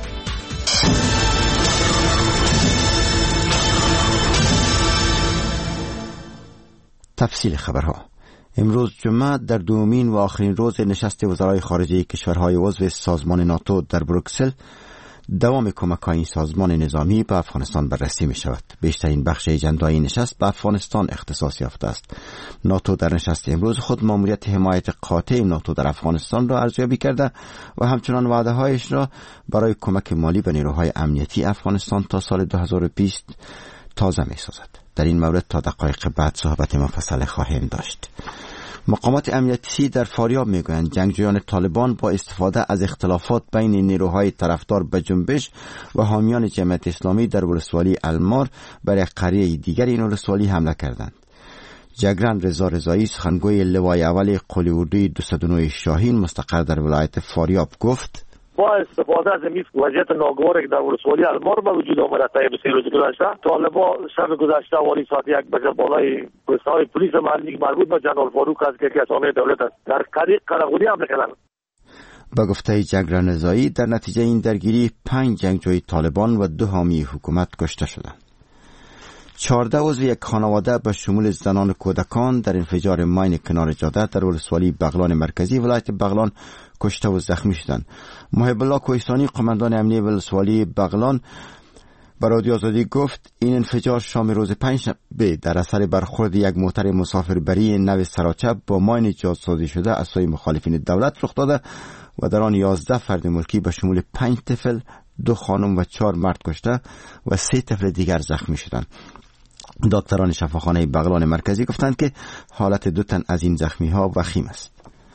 Speaker 18: تفصیل خبرها. امروز جمعه در دومین و آخرین روز نشست وزرای خارجه کشورهای عضو سازمان ناتو در بروکسل دوام کمک‌های این سازمان نظامی به افغانستان بررسی می شود. بیشترین بخش اجندای نشست به افغانستان اختصاص یافته است. ناتو در نشست امروز خود ماموریت حمایت قاطع ناتو در افغانستان را ارزیابی کرده و همچنان وعده‌هایش را برای کمک مالی به نیروهای امنیتی افغانستان تا سال دو هزار و بیست تازه می سازد. در این مورد تا دقایق بعد صحبت مفصل خواهیم داشت. مقامات امنیتی در فاریاب میگویند جنگجویان طالبان با استفاده از اختلافات بین نیروهای طرفدار به جنبش و حامیان جمعیت اسلامی در ولسوالی المار برای قریه دیگر این ولسوالی حمله کردند. جگرن رضا رضایی سخنگوی لوای اول قلی اردوی دویست و نه شاهین مستقر در ولایت فاریاب گفت
Speaker 2: با استفاده از این وضعیت ناگواری که در ولسوالی المار به وجود آمده طی سه روز گذشته، طالبان شب گذشته والی ساعت یک بجه بالای پست‌های پلیس محلی مربوط به جنرال فاروق است که اسامی دولت است در قریه قرغوری حمله کردند.
Speaker 18: با گفته جگرن رضایی در نتیجه این درگیری پنج جنگجوی طالبان و دو حامی حکومت کشته شدند. چهارده عضو یک خانواده به شمول زنان و کودکان در انفجار ماین کنار جاده در ولسوالی بغلان مرکزی ولایت بغلان کشته و زخمی شدند. محب الله کوهستانی قماندان امنیه ولسوالی بغلان به رادیو آزادی گفت این انفجار شام روز پنجشنبه در اثر برخورد یک موتر مسافربری نو سراچه با ماین جاسازی شده از سوی مخالفین دولت رخ داده و در آن یازده فرد ملکی به شمول پنج طفل، دو خانم و چهار مرد کشته و سه طفل دیگر زخمی شدند. دکتران شفاخانه بغلان مرکزی گفتند که حالت دو تن از این زخمی ها وخیم است.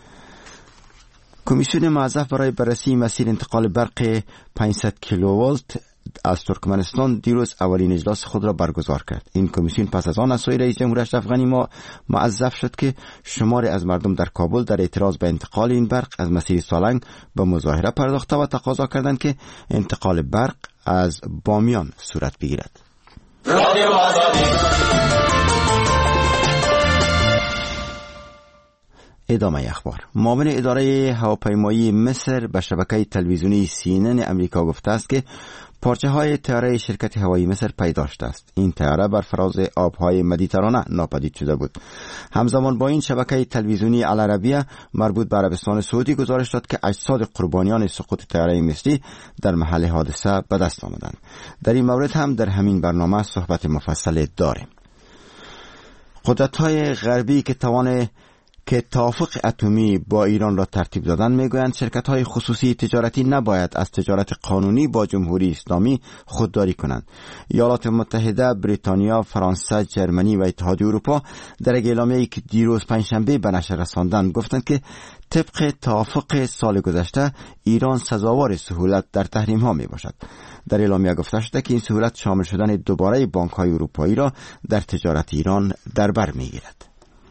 Speaker 18: کمیسیون موظف برای بررسی مسیر انتقال برق پانصد کیلوولت از ترکمنستان دیروز اولین اجلاس خود را برگزار کرد. این کمیسیون پس از آن از سوی رئیس جمهور اشرف غنی ما موظف شد که شماری از مردم در کابل در اعتراض به انتقال این برق از مسیر سالنگ به مظاهره پرداخته و تقاضا کردند که انتقال برق از بامیان صورت بگیرد. رادیو آزادی. ادامه اخبار. معاون اداره هواپیمایی مصر به شبکه تلویزیونی سی ان ان امریکا گفته است که پارچه های طیاره شرکت هوایی مصر پیدا شده است. این طیاره بر فراز آبهای مدیترانه ناپدید شده بود. همزمان با این شبکه تلویزیونی العربیه مربوط به عربستان سعودی گزارش داد که اجساد قربانیان سقوط طیاره مصری در محل حادثه به دست آمدند. در این مورد هم در همین برنامه صحبت مفصل داریم. قدرت‌های غربی که توان که توافق اتمی با ایران را ترتیب دادن میگویند شرکت‌های خصوصی تجارتی نباید از تجارت قانونی با جمهوری اسلامی خودداری کنند. ایالات متحده، بریتانیا، فرانسه، جرمنی و اتحادیه اروپا در یک اعلامیه‌ای که دیروز پنجشنبه به نشر رساندند گفتند که طبق توافق سال گذشته ایران سزاوار سهولت در تحریم‌ها میباشد. در اعلامیه گفته شده که این سهولت شامل شدن دوباره بانک‌های اروپایی را در تجارت ایران در بر میگیرد.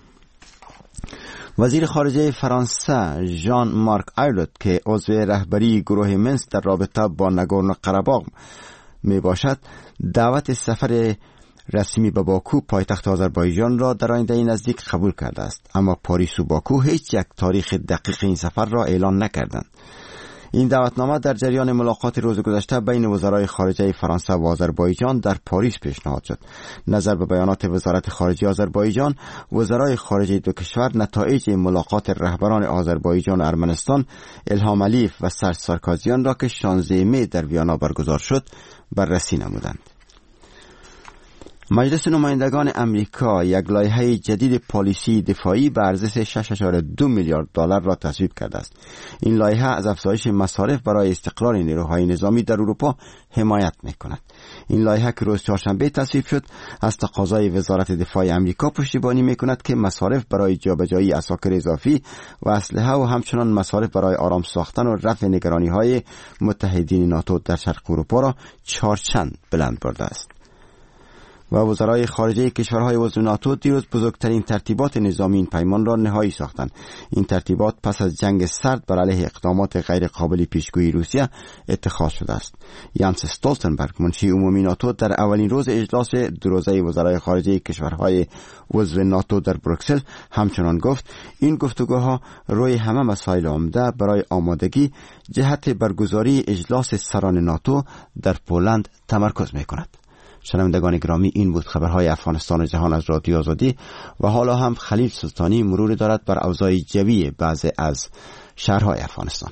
Speaker 18: وزیر خارجه فرانسه ژان مارک ایلوت که عضو رهبری گروه منسک در رابطه با ناگورنو قره‌باغ می باشد دعوت سفر رسمی به باکو پایتخت آذربایجان را در آینده نزدیک قبول کرده است، اما پاریس و باکو هیچ یک تاریخ دقیق این سفر را اعلان نکردند. این دعوتنامه در جریان ملاقات روز گذشته بین وزرای خارجه فرانسه و آذربایجان در پاریس پیشنهاد شد. نظر به بیانات وزارت خارجه آذربایجان، وزرای خارجه دو کشور نتایج ملاقات رهبران آذربایجان و ارمنستان الهام علیف و سرج سارکازیان را که شانزده می در ویانا برگزار شد بررسی نمودند. مجلس نمایندگان امریکا یک لایحه جدید پالیسی دفاعی به ارزش شش ممیز دو میلیارد دلار را تصویب کرده است. این لایحه از افزایش مصارف برای استقرار نیروهای نظامی در اروپا حمایت می‌کند. این لایحه که روز چهارشنبه تصویب شد، از تقاضای وزارت دفاع امریکا پشتیبانی می‌کند که مصارف برای جابجایی عساکر اضافی و اسلحه و همچنان مصارف برای آرام ساختن و رفع نگرانی‌های متحدین ناتو در شرق اروپا را چهارچند بلند برده است. و وزرای خارجه کشورهای عضو ناتو دیروز بزرگترین ترتیبات نظامی این پیمان را نهایی ساختند. این ترتیبات پس از جنگ سرد بر علیه اقدامات غیر قابل پیشگویی روسیه اتخاذ شده است. یانس استولتنبرگ، منشی عمومی ناتو، در اولین روز اجلاس دو روزه وزرای خارجه کشورهای عضو ناتو در بروکسل همچنان گفت این گفتگوها روی همه مسائل عمده برای آمادگی جهت برگزاری اجلاس سران ناتو در پولند تمرکز می‌کند. شنوندگان گرامی، این بود خبرهای افغانستان و جهان از رادیو آزادی و حالا هم خلیل سلطانی مرور دارد بر اوضاع جوی بعضی از شهرهای افغانستان.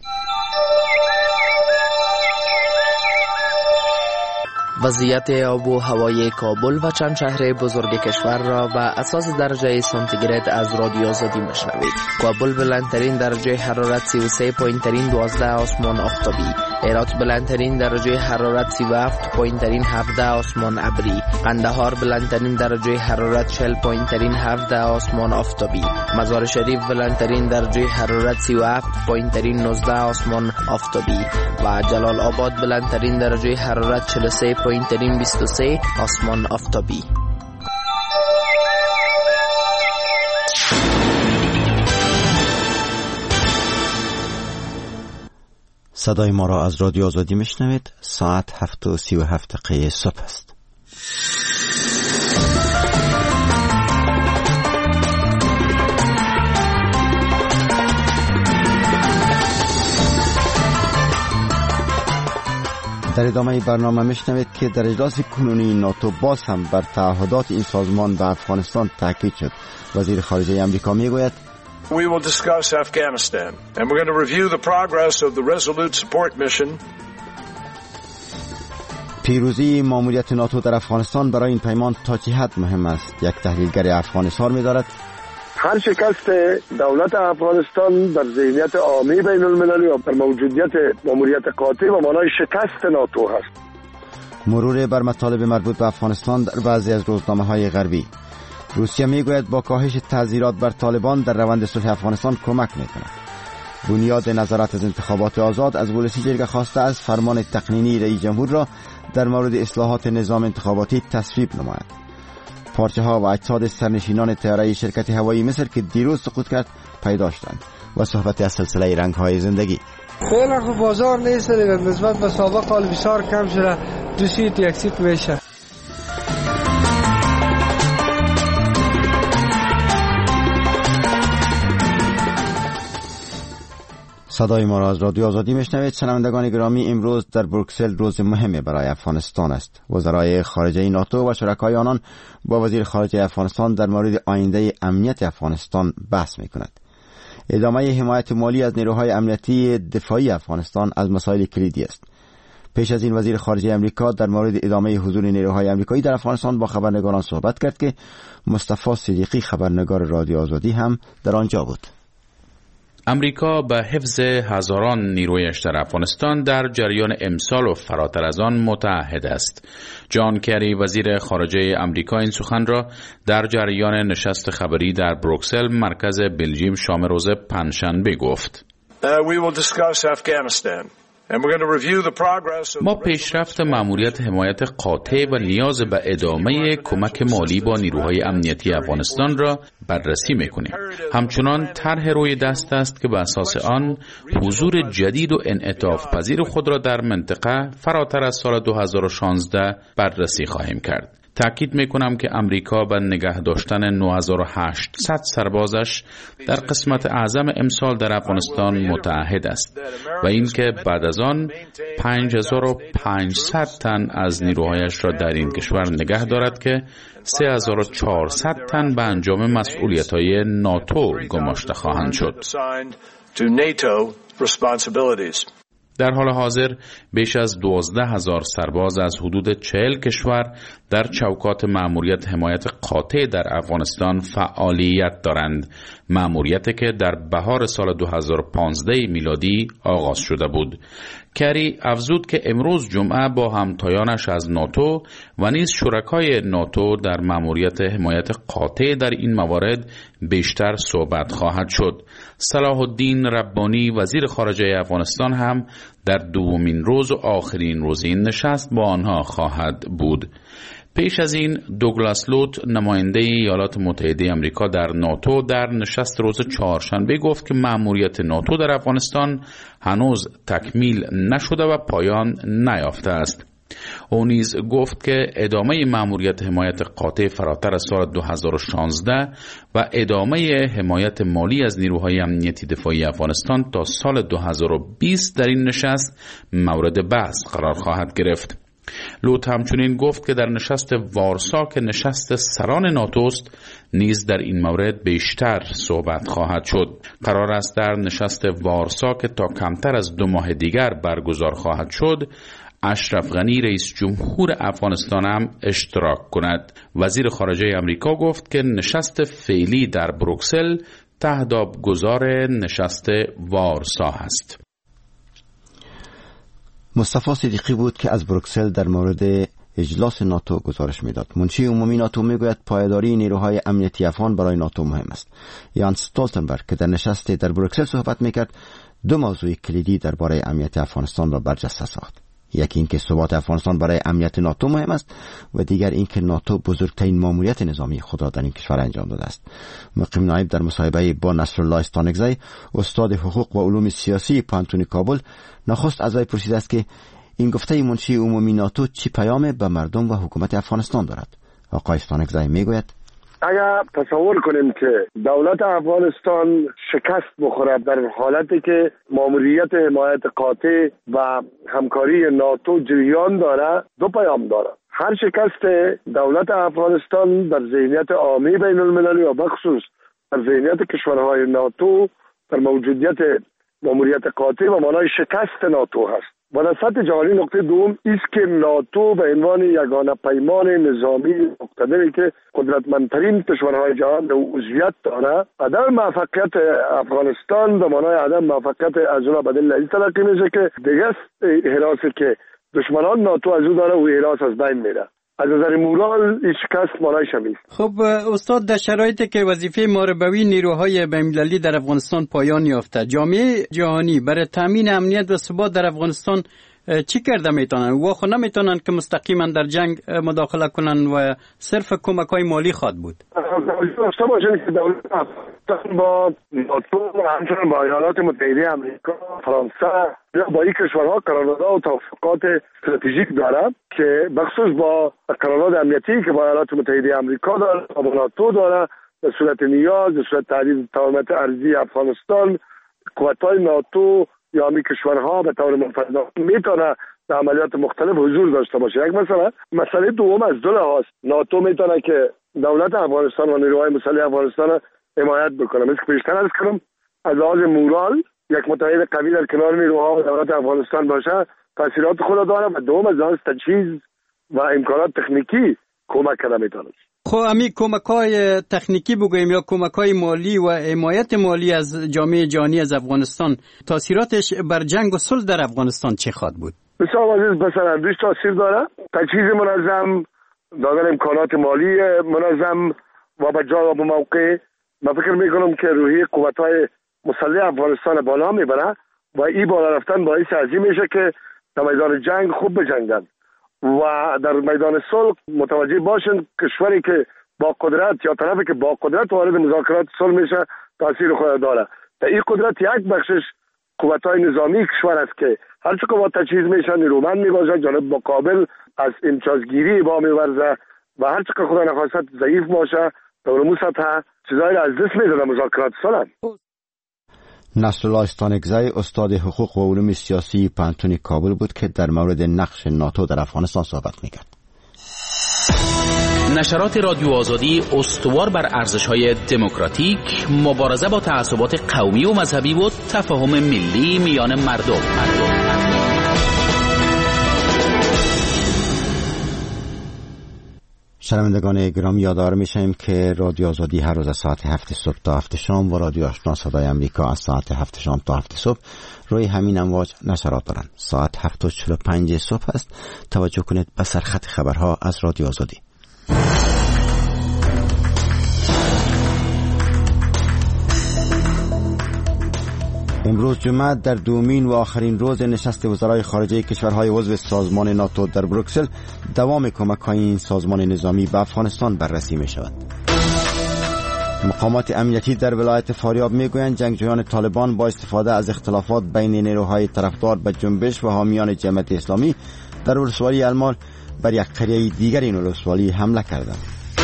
Speaker 19: وضعیت آب و هوای کابل و چند شهر بزرگ کشور را به اساس درجه سانتیگراد از رادیو آزادی میشنوید. کابل بلندترین درجه حرارت سی و سه پایین ترین دوازده آسمان آفتابی. هرات بلندترین درجه حرارت سی و هفت پایین ترین هفده آسمان ابری. قندهار بلندترین درجه حرارت چهل پایین ترین هفده آسمان آفتابی. مزار شریف بلندترین درجه حرارت سی و هفت پایین ترین نوزده آسمان آفتابی و جلال آباد بلندترین درجه حرارت چهل و سه پایین ترین بیست و سه آسمان آفتابی.
Speaker 18: صدای ما را از رادیو آزادی میشنوید. ساعت هفت و سی و هفت دقیقه صبح است. در ادامه برنامه میشنوید که در اجلاس کنونی ناتو باز هم بر تعهدات این سازمان به افغانستان تاکید شد. وزیر خارجه آمریکا میگوید
Speaker 5: We will discuss Afghanistan and we're going to review the progress of the Resolute Support Mission.
Speaker 18: پیروزی ماموریت ناتو در افغانستان برای این پیمان تا چه حد مهم است؟ یک تحلیلگر افغان اظهار می‌دارد
Speaker 2: هر شکست دولت افغانستان در ذهنیت عامی بین المللی و بر موجودیت ماموریت قاطع و معنای شکست ناتو هست.
Speaker 18: مرور بر مطالب مربوط به افغانستان در بعضی از روزنامه‌های غربی. روسیه میگوید با کاهش تعزیرات بر طالبان در روند صلح افغانستان کمک میکند. بنیاد نظارت از انتخابات آزاد از ولسی جرگه خواسته از فرمان تقنینی رئیس جمهور را در مورد اصلاحات نظام انتخاباتی تصویب نماید. پارچه ها و اجساد سرنشینان طیاره شرکت هوایی مصر که دیروز سقوط کرد پیدا شدند و صحبت از سلسله رنگ های زندگی.
Speaker 10: فعلا خب بازار نیست دیگه، نسبت به سابق حال بسیار کم شده، دو سیت یک سیت میشه.
Speaker 18: صدای ما را از رادیو آزادی میشنوید. شنوندگان گرامی، امروز در بروکسل روز مهمی برای افغانستان است. وزرای خارجه ناتو و شرکای آنان با وزیر خارجه افغانستان در مورد آینده امنیت افغانستان بحث میکند. ادامه حمایت مالی از نیروهای امنیتی دفاعی افغانستان از مسائل کلیدی است. پیش از این وزیر خارجه امریکا در مورد ادامه حضور نیروهای امریکایی در افغانستان با خبرنگاران صحبت کرد که مصطفی صدیقی خبرنگار رادیو آزادی هم در آنجا بود.
Speaker 20: امریکا به حفظ هزاران نیرویش در افغانستان در جریان امسال و فراتر از آن متعهد است. جان کری وزیر خارجه امریکا این سخن را در جریان نشست خبری در بروکسل مرکز بلژیم شام روز پنجشنبه گفت.
Speaker 5: Uh, we will discuss Afghanistan.
Speaker 20: ما پیشرفت مأموریت حمایت قاطع و نیاز به ادامه کمک مالی با نیروهای امنیتی افغانستان را بررسی می‌کنیم. همچنان طرح روی دست است که به اساس آن حضور جدید و انعطاف پذیر خود را در منطقه فراتر از سال دو هزار و شانزده بررسی خواهیم کرد. تأکید میکنم که امریکا به نگه داشتن نه هزار و هشتصد سربازش در قسمت اعظم امسال در افغانستان متعهد است و اینکه بعد از آن پنج هزار و پانصد تن از نیروهایش را در این کشور نگه دارد که سه هزار و چهارصد تن به انجام مسئولیت‌های ناتو گماشته خواهند شد. در حال حاضر بیش از دوازده هزار سرباز از حدود چهل کشور در چوکات مأموریت حمایت قاطع در افغانستان فعالیت دارند، مأموریتی که در بهار سال دو هزار و پانزده میلادی آغاز شده بود. کری افزود که امروز جمعه با همتایانش از ناتو و نیز شرکای ناتو در مأموریت حمایت قاطع در این موارد بیشتر صحبت خواهد شد. صلاح الدین ربانی وزیر خارجه افغانستان هم در دومین روز و آخرین روز این نشست با آنها خواهد بود. پیش از این دوگلاس لوت نماینده ایالات متحده آمریکا در ناتو در نشست روز چهارشنبه گفت که مأموریت ناتو در افغانستان هنوز تکمیل نشده و پایان نیافته است. او نیز گفت که ادامه مأموریت حمایت قاطع فراتر از سال دو هزار و شانزده و ادامه حمایت مالی از نیروهای امنیتی دفاعی افغانستان تا سال دو هزار و بیست در این نشست مورد بحث قرار خواهد گرفت. لوت همچنین گفت که در نشست وارسا که نشست سران ناتوست نیز در این مورد بیشتر صحبت خواهد شد. قرار است در نشست وارسا که تا کمتر از دو ماه دیگر برگزار خواهد شد اشرف غنی رئیس جمهور افغانستان هم اشتراک کند. وزیر خارجه آمریکا گفت که نشست فعلی در بروکسل تهدابگزار نشست وارسا است.
Speaker 18: مصطفی صدیقی بود که از بروکسل در مورد اجلاس ناتو گزارش میداد. منشی عمومی ناتو میگوید پایداری نیروهای امنیتی افغان برای ناتو مهم است. یان استولتنبرگ که در نشست در بروکسل صحبت میکرد دو موضوع کلیدی درباره امنیت افغانستان را برجسته ساخت. یکی اینکه ثبات افغانستان برای امنیت ناتو مهم است و دیگر اینکه ناتو بزرگترین ماموریت نظامی خود را در این کشور انجام داده است. مقیم نایب در مصاحبه با نصرالله استانکزی استاد حقوق و علوم سیاسی پانتون کابل نخست از وی پرسیده است که این گفته منشی عمومی ناتو چی پیام به مردم و حکومت افغانستان دارد. آقای استانکزی میگوید
Speaker 2: اگر تصور کنیم که دولت افغانستان شکست بخورد در حالتی که ماموریت حمایت قاطع و همکاری ناتو جریان داره، دو پیام داره. هر شکست دولت افغانستان در ذهنیت عامی بین المللی و بخصوص در ذهنیت کشورهای ناتو در موجودیت ماموریت قاطع و معنای شکست ناتو هست. و در سطح جهانی نقطه دوم است که ناتو به عنوان یگانه پیمان نظامی مقتدری که قدرتمندترین کشورهای جهان به عضویت داره، عدم موفقیت افغانستان به معنای عدم موفقیت از اونها به دلیل تلقی میشه که دیگه حراسی که دشمنان ناتو از اون داره و حراس از بین میره. از نظر مورال این شکست معنای شمیست.
Speaker 21: خب استاد، در شرایطی که وظیفه محاربوی نیروهای بین‌المللی در افغانستان پایان یافته، جامعه جهانی برای تامین امنیت و ثبات در افغانستان چی کرده میتونن؟ و خو نمیتونن که مستقیما در جنگ مداخله کنن و صرف کمک‌های مالی خواد بود.
Speaker 2: داشته باشین که دولت افغانستان با ناتو و همچنین با ایالات متحده آمریکا، فرانسه یا با این کشورها قراردادها و توافقات استراتژیک داره که بخصوص با قرارداد امنیتی که با ایالات متحده آمریکا داره و با ناتو داره، به صورت نیاز، به صورت تهدید تمامیت ارضی افغانستان، قوت‌های ناتو یا می کشورها به طور منفرد میتونه در عملیات مختلف حضور داشته باشه. یک مسئله مسئله دوم از دو لحاظ ناتو میتونه که دولت افغانستان و نیروهای مسلح افغانستان حمایت بکنه. مثل که بیشتر از کنم از لحاظ مورال یک متحد قوی در کنار نیروها و دولت افغانستان باشه تاثیرات خود داره و دوم از لحاظ تجهیز و امکانات تکنیکی کمک کرده میتونه.
Speaker 21: خب امی کمک‌های تکنیکی بگوییم یا کمک‌های مالی و حمایت مالی از جامعه جهانی از افغانستان، تاثیراتش بر جنگ و صلح در افغانستان چه خواهد بود؟
Speaker 2: بسیار عزیز، مثلا دوش تاثیر داره. تجهیز منظم، دادن امکانات مالی منظم و به جا و به موقع. من فکر میکنم که روحی قوت‌های مسلح افغانستان بالا میبره و این بالا رفتن باعث عظیم میشه که در میدان جنگ خوب بجنگن و در میدان صلح متوجه باشن کشوری که با قدرت یا طرفی که با قدرت وارد مذاکرات صلح میشه تاثیر خود داره. در این قدرت یک بخشش قوت‌های نظامی کشور است که هر چه که با تجهیز میشن نیرومند میباشن، جانب مقابل از امتیازگیری با میورزه و هر چقدر خدا نخواست ضعیف باشه در اون سطح چیزایی از دست میده در مذاکرات صلح.
Speaker 18: نصرالله استانکزی استاد حقوق و علوم سیاسی پانتون کابل بود که در مورد نقش ناتو در افغانستان صحبت میکرد.
Speaker 3: نشرات رادیو آزادی استوار بر ارزش‌های دموکراتیک، مبارزه با تعصبات قومی و مذهبی و تفاهم ملی میان مردم. مردم.
Speaker 18: شنوندگان گرامی، یادآور میشیم که رادیو آزادی هر روز از ساعت هفت صبح تا هفت شام و رادیو آشنا صدای امریکا از ساعت هفت شام تا هفت صبح روی همین امواج نشرات دارند. ساعت هفت و چهل و پنج صبح است. توجه کنید به سرخط خبرها از رادیو آزادی. امروز جمعه در دومین و آخرین روز نشست وزرای خارجه کشورهای عضو سازمان ناتو در بروکسل دوام کمک‌های این سازمان نظامی به افغانستان بررسی می شود. مقامات امنیتی در ولایت فاریاب می گویند جنگجویان طالبان با استفاده از اختلافات بین نیروهای طرفدار به جنبش و حامیان جمعیت اسلامی در ولسوالی المال بر یک قریه دیگر این ولسوالی حمله کردند.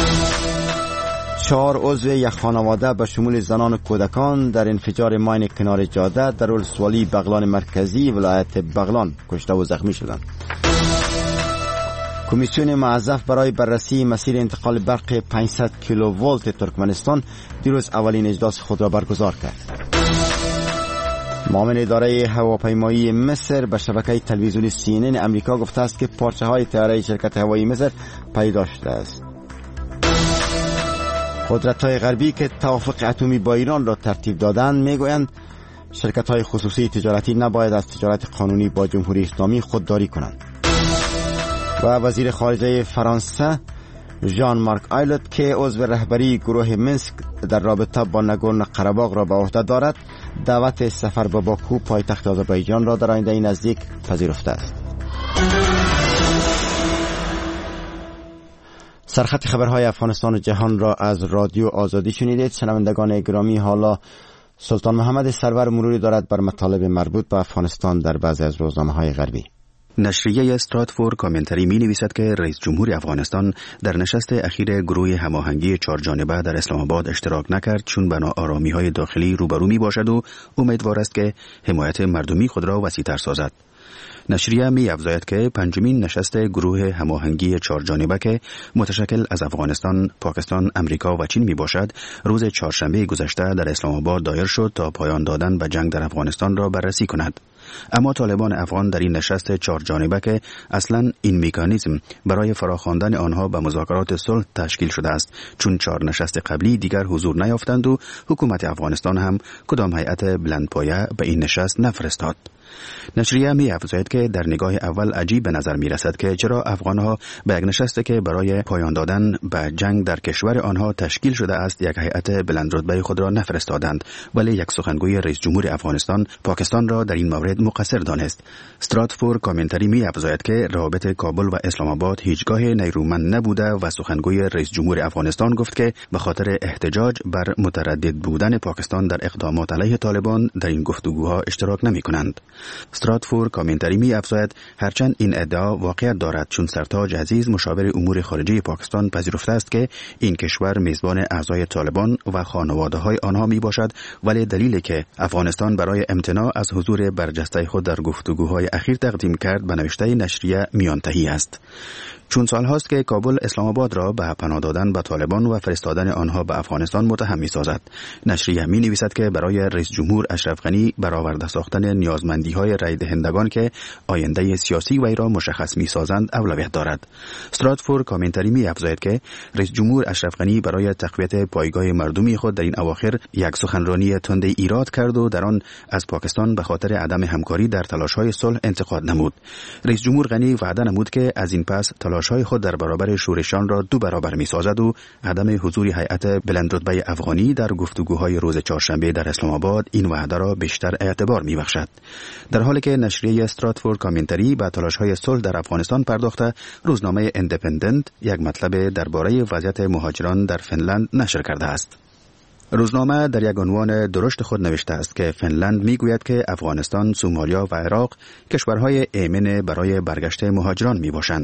Speaker 18: چهار عضو یک خانواده به شمول زنان و کودکان در انفجار ماین کنار جاده در ولسوالی بغلان مرکزی ولایت بغلان کشته و زخمی شدند. کمیسیون معظف برای بررسی مسیر انتقال برق پانصد کیلوولت ترکمنستان دیروز اولین اجلاس خود را برگزار کرد. معاون اداره هواپیمایی مصر به شبکه تلویزیونی سی ان ان امریکا گفته است که پارچه های طیاره شرکت هوایی مصر پیدا شده است. قدرت‌های غربی که توافق اتمی با ایران را ترتیب دادند میگویند شرکت‌های خصوصی تجارتی نباید از تجارت قانونی با جمهوری اسلامی خودداری کنند. و وزیر خارجه فرانسه ژان مارک آیلوت که عضو رهبری گروه منسک در رابطه با نگورنو قره‌باغ را به عهده دارد دعوت سفر به باکو پایتخت آذربایجان را در آینده نزدیک پذیرفته است. سرخط خبرهای افغانستان و جهان را از رادیو آزادی شنیدید. شنوندگان گرامی، حالا سلطان محمد سرور مروری دارد بر مطالب مربوط به افغانستان در بعضی از روزنامه‌های غربی.
Speaker 17: نشریه استراتفورد کامنتری می نویسد که رئیس جمهور افغانستان در نشست اخیر گروه هماهنگی چهار جانبه در اسلام آباد اشتراک نکرد چون به ناآرامی های داخلی روبرو می باشد و امیدوار است که حمایت مردمی خود را وسیع‌تر سازد. نشریه می افزاید که پنجمین نشست گروه هماهنگی چهار جانبه که متشکل از افغانستان، پاکستان، امریکا و چین می باشد روز چهارشنبه گذشته در اسلام آباد دایر شد تا پایان دادن به جنگ در افغانستان را بررسی کند. اما طالبان افغان در این نشست چهار جانبه که اصلا این مکانیزم برای فراخواندن آنها به مذاکرات صلح تشکیل شده است چون چهار نشست قبلی دیگر حضور نیافتند و حکومت افغانستان هم کدام هیئت بلندپایه به این نشست نفرستاد. نشریه می افزاید که در نگاه اول عجیب به نظر می رسد که چرا افغانها به یک نشستی که برای پایان دادن به جنگ در کشور آنها تشکیل شده است یک هیئت بلند رتبه خود را نفرستادند، ولی یک سخنگوی رئیس جمهور افغانستان پاکستان را در این مورد مقصر دانست. استراتفورد کامنتری می افزاید که روابط کابل و اسلام آباد هیچگاه نیرومند نبوده و سخنگوی رئیس جمهور افغانستان گفت که به خاطر احتجاج بر متردد بودن پاکستان در اقدامات علیه طالبان در این گفتگوها اشتراک نمی کنند. استراتفورد کامنتری می افزاید هرچند این ادعا واقعیت دارد چون سرتاج عزیز مشاور امور خارجه پاکستان پذیرفته است که این کشور میزبان اعضای طالبان و خانواده‌های آنها می باشد، ولی دلیلی که افغانستان برای امتناع از حضور برجسته خود در گفتگوهای اخیر تقدیم کرد به نوشته نشریه میانتهی است. چون سال هاست که کابل اسلام آباد را به پناه دادن به طالبان و فرستادن آنها به افغانستان متهم می‌سازد. نشریه می نویسد که برای رئیس جمهور اشرف غنی برآورده ساختن نیازمندی‌های رای دهندگان که آینده سیاسی وی را مشخص می‌سازند اولویت دارد. استراتفورد کامنتری می افزاید که رئیس جمهور اشرف غنی برای تقویت پایگاه مردمی خود در این اواخر یک سخنرانی تند ایراد کرد و در آن از پاکستان به خاطر عدم همکاری در تلاش‌های صلح انتقاد نمود. رئیس جمهور غنی وعده نمود که از این پس تلاش‌های خود در برابر شورشان را دو برابر می‌سازد و عدم حضور هیئت بلندرتبه افغانی در گفتگوهای روز چهارشنبه در اسلام آباد این وعده را بیشتر اعتبار می‌بخشد. در حالی که نشریه استراتفورد کامنتری به تلاش‌های صلح در افغانستان پرداخته، روزنامه ایندیپندنت یک مطلب درباره وضعیت مهاجران در فنلند نشر کرده است. روزنامه در یک عنوان درشت خود نوشته است که فنلند میگوید که افغانستان، سومالیا و عراق کشورهای ایمن برای برگشت مهاجران می باشند.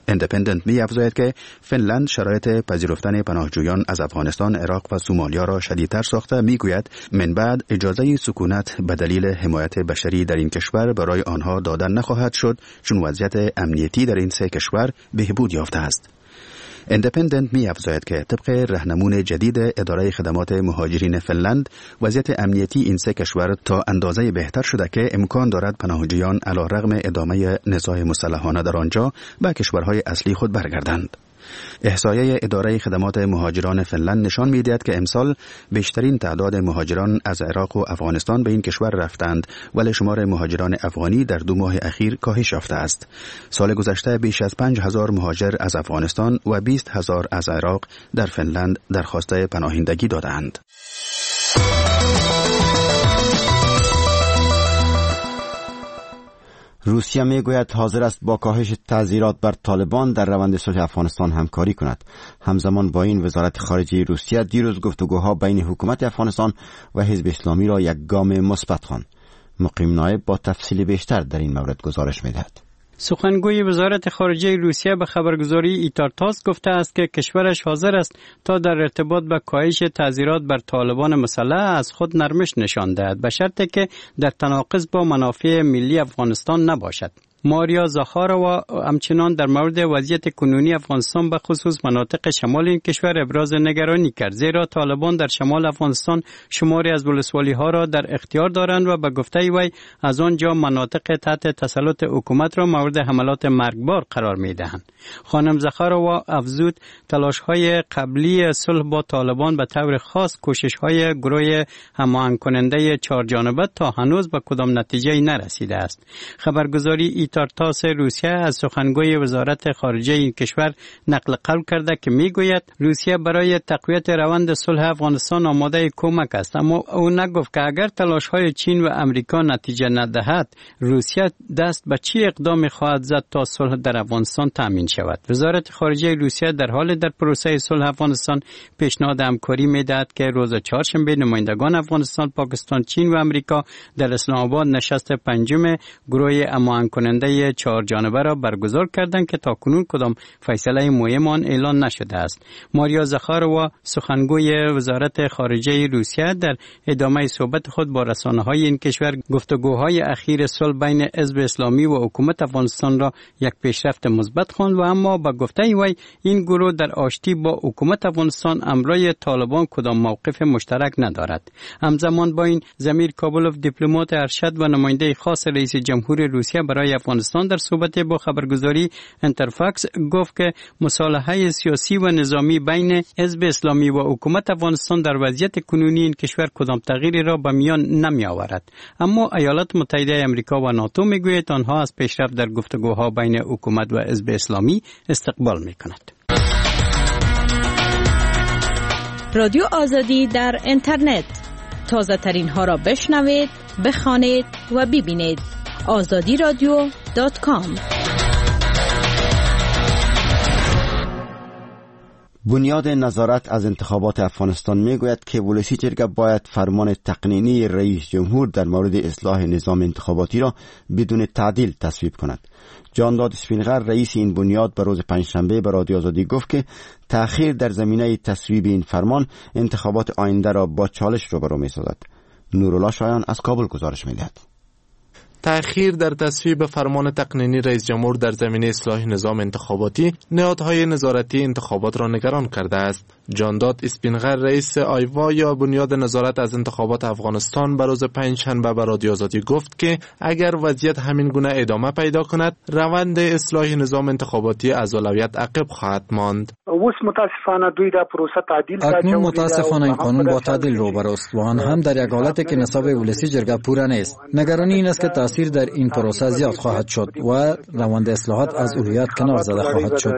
Speaker 17: اندپندنت می افزاید که فنلند شرایط پذیرفتن پناهجویان از افغانستان، عراق و سومالیا را شدیدتر ساخته. می گوید من بعد اجازه سکونت به دلیل حمایت بشری در این کشور برای آنها داده نخواهد شد، چون وضعیت امنیتی در این سه کشور بهبود یافته است. اندپندنت می افزاید که طبق راهنمون جدید اداره خدمات مهاجرین فنلند، وضعیت امنیتی این سه کشور تا اندازه بهتر شده که امکان دارد پناهجویان علیرغم ادامه نزاع مسلحانه در آنجا به کشورهای اصلی خود برگردند. احصایه اداره خدمات مهاجران فنلند نشان می‌دهد که امسال بیشترین تعداد مهاجران از عراق و افغانستان به این کشور رفتند، ولی شمار مهاجران افغانی در دو ماه اخیر کاهش یافته است. سال گذشته بیش از پنج هزار مهاجر از افغانستان و بیست هزار از عراق در فنلند درخواست پناهندگی دادند.
Speaker 18: روسیه میگوید حاضر است با کاهش تعزیرات بر طالبان در روند صلح افغانستان همکاری کند. همزمان با این وزارت خارجه روسیه دیروز گفتگوها بین حکومت افغانستان و حزب اسلامی را یک گام مثبت خواند. مقیم نایب با تفصیل بیشتر در این مورد گزارش میدهد.
Speaker 21: سخنگوی وزارت خارجه روسیه به خبرگزاری ایتارتاس گفته است که کشورش حاضر است تا در ارتباط با کاهش تعزیرات بر طالبان مسلح از خود نرمش نشان دهد، به شرطی که در تناقض با منافع ملی افغانستان نباشد. ماریا زاخاروا همچنان در مورد وضعیت کنونی افغانستان به خصوص مناطق شمال این کشور ابراز نگرانی کرد، زیرا طالبان در شمال افغانستان شماری از ولسوالی ها را در اختیار دارند و به گفته وی از آنجا مناطق تحت تسلط حکومت را مورد حملات مرگبار قرار می دهند. خانم زاخاروا افزود تلاش های قبلی صلح با طالبان به طور خاص کوشش های گروه هماهنگ کننده چهار جانبه تا هنوز به کدام نتیجه نرسیده است. خبرگزاری ایتارتاس روسیه از سخنگوی وزارت خارجه این کشور نقل قول کرده که میگوید روسیه برای تقویت روند صلح افغانستان آماده کمک است، اما او نگفت که اگر تلاش‌های چین و امریکا نتیجه ندهد روسیه دست به چی اقدام خواهد زد تا صلح در افغانستان تامین شود. وزارت خارجه روسیه در حال در پروسه صلح افغانستان پیشنهاد همکاری میدهد که روز چهارشنبه نمایندگان افغانستان، پاکستان، چین و امریکا در اسلام آباد نشست پنجم گروه هماهنگ کننده چهار جانبه را برگزار کردند که تاکنون کدام فیصله مهم آن اعلان نشده است. ماریا زاخاروا سخنگوی وزارت خارجه روسیه در ادامه صحبت خود با رسانه‌های این کشور گفتگوهای اخیر صلح بین حزب اسلامی و حکومت افغانستان را یک پیشرفت مثبت خواند و اما با گفته وی این گروه در آشتی با حکومت افغانستان امرای طالبان کدام موقف مشترک ندارد. همزمان با این ضمیر کابلوف دیپلمات ارشد و نماینده خاص رئیس جمهور روسیه برای افغانستان در صحبت با خبرگزاری انترفاکس گفت که مصالحه سیاسی و نظامی بین حزب اسلامی و حکومت افغانستان در وضعیت کنونی این کشور کدام تغییری را به میان نمی آورد، اما ایالات متحده آمریکا و ناتو میگوید آنها از پیشرفت در گفتگوها بین حکومت و حزب اسلامی استقبال می کند.
Speaker 4: رادیو آزادی در اینترنت، تازه ترین ها را بشنوید، بخوانید و ببینید. آزادی رادیو دات کام.
Speaker 18: بنیاد نظارت از انتخابات افغانستان میگوید که ولسی جرگه باید فرمان تقنینی رئیس جمهور در مورد اصلاح نظام انتخاباتی را بدون تعدیل تصویب کند. جانداد اسپینغر رئیس این بنیاد به روز پنجشنبه به رادیو آزادی گفت که تأخیر در زمینه تصویب این فرمان انتخابات آینده را با چالش روبرو می‌سازد. نورالله شایان از کابل گزارش می‌دهد.
Speaker 22: تأخیر در تصویب فرمان تقنینی رئیس جمهور در زمینه اصلاح نظام انتخاباتی نهادهای نظارتی انتخابات را نگران کرده است. جانداد اسپینغر رئیس آیوا یا بنیاد نظارت از انتخابات افغانستان به روز پنجشنبه به رادیو آزادی گفت که اگر وضعیت همین گونه ادامه پیدا کند روند اصلاح نظام انتخاباتی از اولویت عقب خواهد ماند.
Speaker 23: اکنون متاسفانه این قانون با تعدیل روبروست و آن هم در یک حالتی که نصاب ولسی جرگه پوره نیست. نگرانی این است که تاثیر در این پروسه زیاد خواهد شد و روند اصلاحات از اولویت کنار زده خواهد شد.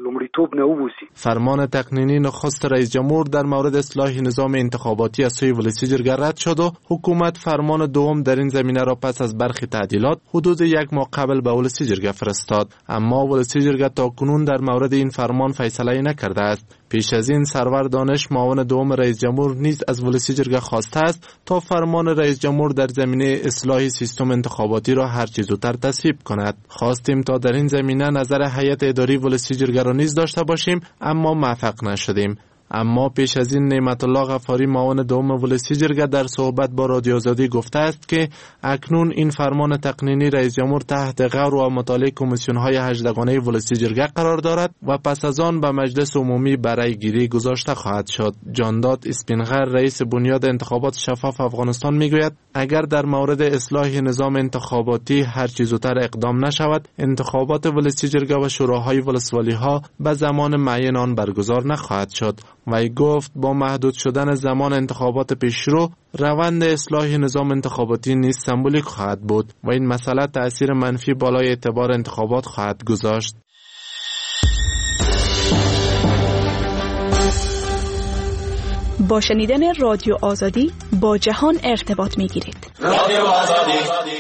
Speaker 22: فرمان تقنینی نخست رئیس جمهور در مورد اصلاح نظام انتخاباتی از سوی ولسی جرگه رد شد و حکومت فرمان دوم در این زمینه را پس از برخی تعدیلات حدود یک ماه قبل به ولسی جرگه فرستاد، اما ولسی جرگه تاکنون در مورد این فرمان فیصله نکرده است. پیش از این سرور دانش معاون دوم رئیس جمهور نیز از ولسی جرگه خواسته است تا فرمان رئیس جمهور در زمینه اصلاح سیستم انتخاباتی را هر چه زودتر تصویب کند. خواستیم تا در این زمینه نظر هیئت اداری ولسی جرگه را نیز داشته باشیم اما موفق نشدیم. اما پیش از این نعمت الله غفاری معاون دوم ولسی جرگه در صحبت با رادیو آزادی گفته است که اکنون این فرمان تقنینی رئیس جمهور تحت غور و مطالعه کمیسیون های هجدگانه ولسی جرگه قرار دارد و پس از آن به مجلس عمومی برای گیری گذاشته خواهد شد. جانداد اسپینغر رئیس بنیاد انتخابات شفاف افغانستان میگوید اگر در مورد اصلاح نظام انتخاباتی هر چه زودتر اقدام نشود انتخابات ولسی جرگه و شوراهای ولسوالی ها به زمان معین آن برگزار نخواهد شد. وی گفت با محدود شدن زمان انتخابات پیشرو روند اصلاح نظام انتخاباتی نیز سمبولیک خواهد بود و این مسئله تأثیر منفی بالای اعتبار انتخابات خواهد گذاشت.
Speaker 6: با شنیدن رادیو آزادی با جهان ارتباط می‌گیرید. رادیو آزادی.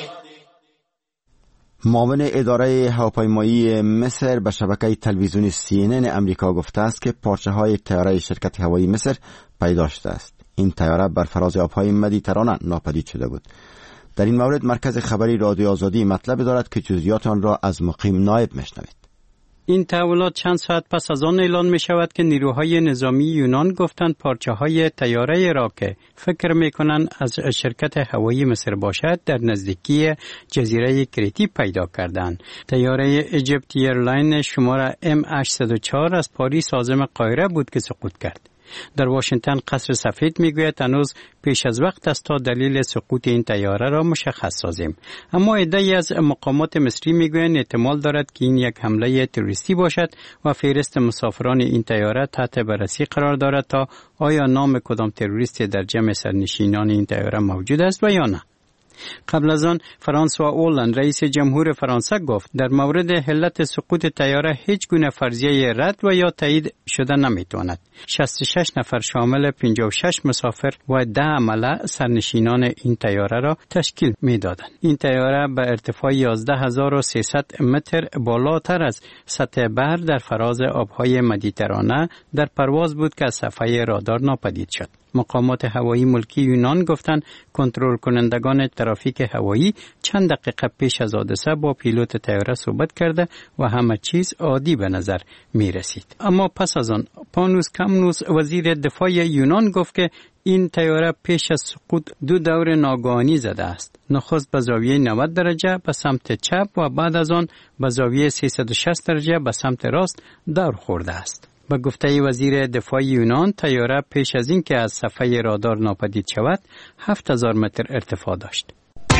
Speaker 18: معاون اداره هواپیمایی مصر به شبکه تلویزیونی سی ان ان امریکا گفته است که پارچه های طیاره شرکت هوایی مصر پیدا شده است. این طیاره بر فراز آبهای مدیترانه ناپدید شده بود. در این مورد مرکز خبری رادیو آزادی مطلب دارد که جزئیات آن را از مقیم نایب میشنوید.
Speaker 21: این تحولات چند ساعت پس از آن اعلان می شود که نیروهای نظامی یونان گفتند پارچه های طیاره را که فکر می کنند از شرکت هوایی مصر باشد در نزدیکی جزیره کریتی پیدا کردند. طیاره اجیپت ایرلاین شماره ام هشتصد و چهار از پاریس عازم قاهره بود که سقوط کرد. در واشنگتن قصر سفید میگوید هنوز پیش از وقت است تا دلیل سقوط این طیاره را مشخص سازیم. اما عده‌ای از مقامات مصری میگویند احتمال دارد که این یک حمله تروریستی باشد و فهرست مسافران این طیاره تحت بررسی قرار دارد تا آیا نام کدام تروریستی در جمع سرنشینان این طیاره موجود است و یا نه. قبل از آن فرانسوا اولند رئیس جمهور فرانسه گفت در مورد علت سقوط طیاره هیچ گونه فرضیه رد و یا تایید شده نمیتواند. شصت و شش نفر شامل پنجاه و شش مسافر و ده عمله سرنشینان این طیاره را تشکیل میدادند. این طیاره به ارتفاع یازده هزار و سیصد متر بالاتر از سطح بحر در فراز آبهای مدیترانه در پرواز بود که از صفحه رادار ناپدید شد. مقامات هوایی ملکی یونان گفتند کنترل کنندگان ترافیک هوایی چند دقیقه پیش از حادثه با پیلوت طیاره صحبت کرده و همه چیز عادی به نظر می رسید. اما پس از آن پانوس کامنوس وزیر دفاع یونان گفت که این طیاره پیش از سقوط دو دور ناگهانی زده است. نخست به زاویه نود درجه به سمت چپ و بعد از آن به زاویه سیصد و شصت درجه به سمت راست دور خورده است. به گفته وزیر دفاع یونان طیاره پیش از این که از صفحه رادار ناپدید شود هفت هزار متر ارتفاع داشت.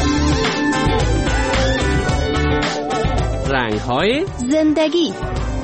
Speaker 6: رنگ‌های زندگی.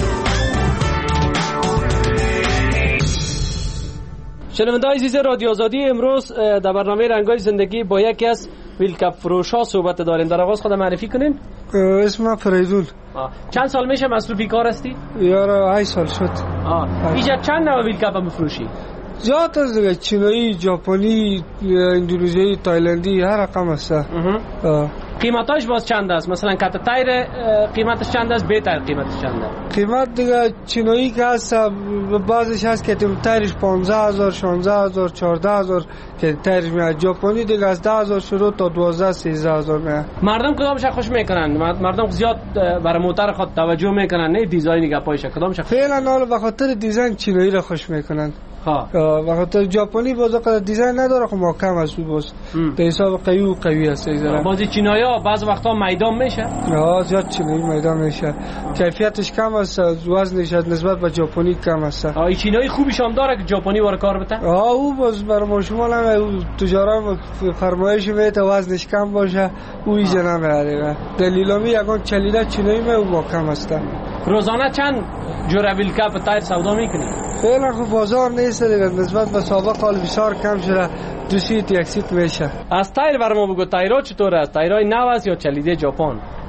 Speaker 9: شنونده‌های عزیز رادیو آزادی، امروز در برنامه رنگ‌های زندگی با یکی از ویلکپ فروش‌ها صحبت داریم. در آغاز خود معرفی کنین.
Speaker 10: اسمم فریدون.
Speaker 9: چند سال میشه مصروفی کار هستی؟
Speaker 10: یارو هشت سال شد.
Speaker 9: آه. اینجا چند نوع ویلکپ میفروشی؟
Speaker 10: زیاد از دیگه چینایی، ژاپنی، اندونزیایی، تایلندی، هر رقم هست.
Speaker 9: قیمتاش باز چند است؟ مثلا کت تایر قیمتش چند است؟ بی تایر قیمتش چند است؟
Speaker 10: قیمت دیگه چینایی که هست بعضش هست که تایرش پانزده هزار، شانزده هزار، چهارده هزار که تایرش میاد. ژاپنی دیگه از ده هزار شروع تا دوازده سیزده هزار میاد.
Speaker 9: مردم کدامش خوش میکنن؟ مردم زیاد برای موتور خود توجه میکنن، نه دیزاین گپایش کدامش؟
Speaker 10: فعلا حالا به خاطر دیزاین چینایی را خوش میکنن.
Speaker 9: ها
Speaker 10: به خاطر ژاپنی باز قدر دیزاین نداره، خب محکم است باز به حساب قوی و قوی است.
Speaker 9: بازی چینایا بعض وقتا میدان میشه.
Speaker 10: آه زیاد چینایی میدان میشه. کیفیتش کم است، وزنش نسبت به ژاپنی کم است.
Speaker 9: آه این چینایی خوبیش هم داره که ژاپنی واره کار بده.
Speaker 10: آه او باز برای شما هم تجارت فرمایش میده وزنش کم باشه او ایجا نمیاره. دلیلامی یگان چلیده چینایی می او محکم است.
Speaker 9: روزانه چند جور ویلکپ تایر سودا میکنی؟
Speaker 10: فعلا خب بازار نیست دیگه، نسبت به سابق حال بسیار کم شده، دو سیت یک سیت میشه.
Speaker 9: از تایر برام بگو تایرها چطور است؟ تایرهای نو است یا چلیده ژاپن؟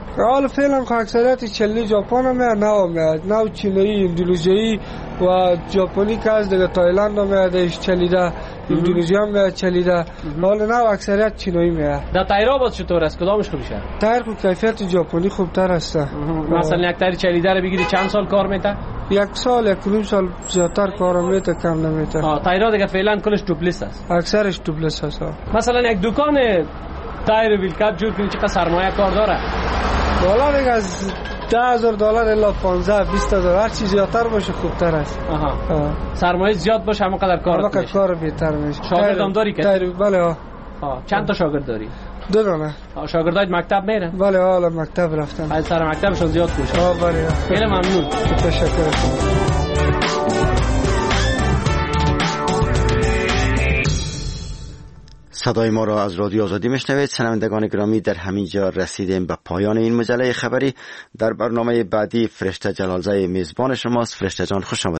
Speaker 10: حالا فعلا خب اکثریت چلی ژاپن هم میاد، نو میاد، نو چینی، اندونزیایی و ژاپنی که از دیگه تایلند هم میاد چلیده، اندونزیا هم میاد چلیده. حالا نو اکثریت چینی میاد.
Speaker 9: در تایر آباد چطور است؟ کدامش خوبشه؟
Speaker 10: تایر خوب کیفیت ژاپنی خوبتر است.
Speaker 9: مثلا یک تایر چلیده رو بگیری چند سال کار میته؟
Speaker 10: یک سال یک نیم سال زیادتر کار میته، کم نمیته.
Speaker 9: آ تایرها دیگه فعلا کلش دوبلیس است.
Speaker 10: اکثرش دوبلیس است.
Speaker 9: مثلا یک دکان تایر ویل کپ جور کنی چقدر سرمایه کار داره؟
Speaker 10: والا دیگه از ده هزار دلار الا پانزده بیست هزار هر چیز زیادتر باشه خوبتر است.
Speaker 9: آها. سرمایه زیاد باشه همون قدر کار
Speaker 10: میشه. همون کار بهتر میشه.
Speaker 9: شاگرد هم داری که؟
Speaker 10: تایر بله ها.
Speaker 9: ها چند تا شاگرد داری؟
Speaker 10: دو دانه.
Speaker 9: شاگردای مکتب میرن؟
Speaker 10: بله حالا مکتب رفتن.
Speaker 9: از سر مکتبشون زیاد کوشش.
Speaker 10: ها بله.
Speaker 9: خیلی ممنون.
Speaker 10: تشکر.
Speaker 18: صدای ما را از رادیو آزادی میشنوید. شنوندگان گرامی، در همین جا رسیدیم به پایان این مجله خبری. در برنامه بعدی فرشته جلالزاده میزبان شماست. فرشته جان خوش آمدید.